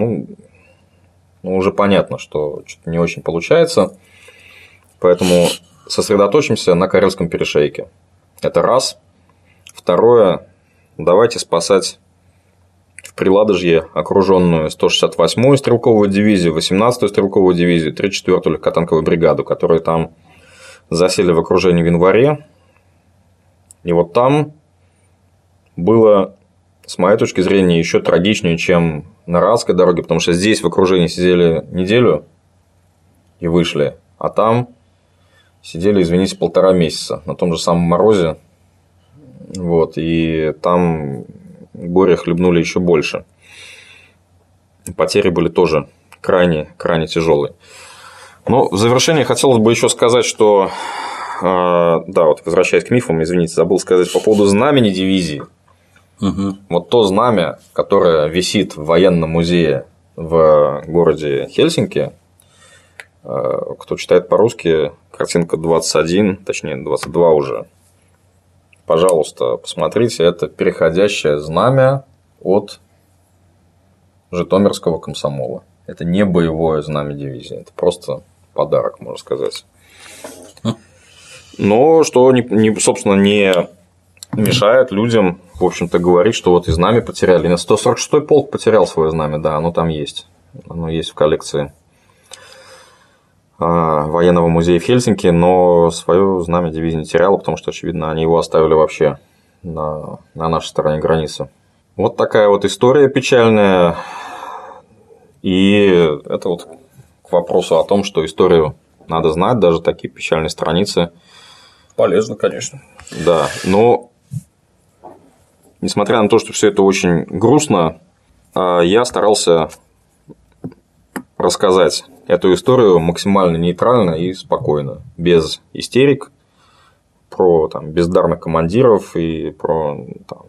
B: уже понятно, что что-то не очень получается, поэтому сосредоточимся на Карельском перешейке. Это раз. Второе, давайте спасать в Приладожье окруженную 168-ю стрелковую дивизию, 18-ю стрелковую дивизию, 34-ю легкотанковую бригаду, которые там засели в окружении в январе. И вот там было, с моей точки зрения, еще трагичнее, чем на Аральской дороге, потому что здесь в окружении сидели неделю и вышли, а там сидели, извините, 1,5 месяца на том же самом морозе. Вот, и там горе хлебнули еще больше. Потери были тоже крайне тяжелые. Но в завершение хотелось бы еще сказать, что, да, вот возвращаясь к мифам, извините, забыл сказать по поводу знамени дивизии. Угу. Вот то знамя, которое висит в военном музее в городе Хельсинки, кто читает по-русски, картинка 21, точнее 22 уже. Пожалуйста, посмотрите, это переходящее знамя от Житомирского комсомола. Это не боевое знамя дивизии, это просто подарок, можно сказать. Но что, собственно, не мешает людям, в общем-то, говорить, что вот и знамя потеряли. 146-й полк потерял свое знамя, да, оно там есть. Оно есть в коллекции военного музея в Хельсинки, но свое знамя дивизии не теряло, потому что, очевидно, они его оставили вообще на нашей стороне границы. Вот такая вот история печальная. И это вот к вопросу о том, что историю надо знать, даже такие печальные страницы.
A: Полезно, конечно.
B: Да, но несмотря на то, что все это очень грустно, я старался рассказать эту историю максимально нейтрально и спокойно, без истерик, про бездарных командиров и про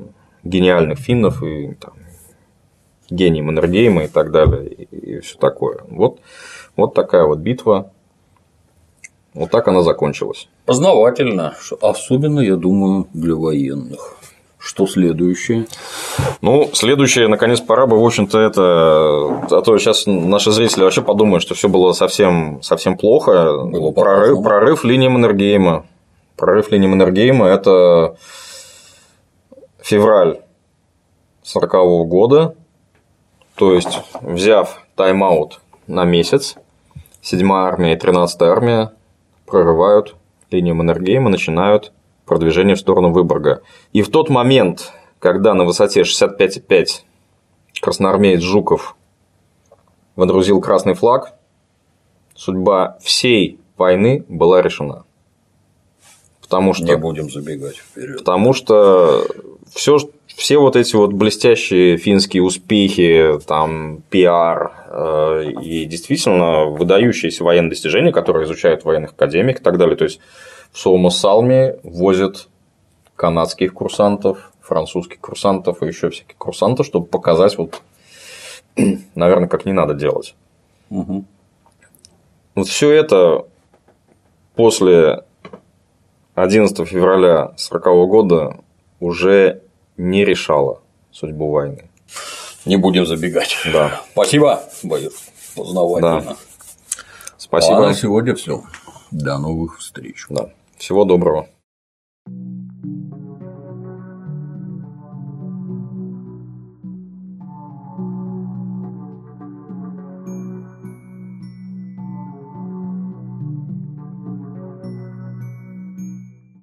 B: гениальных финнов и там, гений Маннергейма и так далее, и все такое. Вот такая вот битва. Вот так она закончилась.
A: Познавательно, особенно, я думаю, для военных. Что следующее?
B: Ну, следующее, наконец, пора бы, в общем-то, это. А то сейчас наши зрители вообще подумают, что все было совсем плохо.
A: Было
B: прорыв линии Маннергейма. Прорыв линии Маннергейма – это февраль 1940 года. То есть, взяв тайм-аут на месяц, 7-я армия и 13-я армия прорывают линию Маннергейма, начинают продвижение в сторону Выборга. И в тот момент, когда на высоте 65,5 красноармеец Жуков водрузил красный флаг, судьба всей войны была решена. Потому что,
A: не будем забегать вперед.
B: Потому что все вот эти вот блестящие финские успехи, там, пиар и действительно выдающиеся военные достижения, которые изучают в военных академиях и так далее. То есть в Суомо-Салми возят канадских курсантов, французских курсантов и еще всяких курсантов, чтобы показать, вот, наверное, как не надо делать.
A: Угу.
B: Вот все это после 11 февраля 1940 года уже не решало судьбу войны.
A: Не будем забегать.
B: Да.
A: Спасибо, Борис. Познавательно.
B: Да. Спасибо.
A: А на сегодня все. До новых встреч.
B: Да. Всего доброго.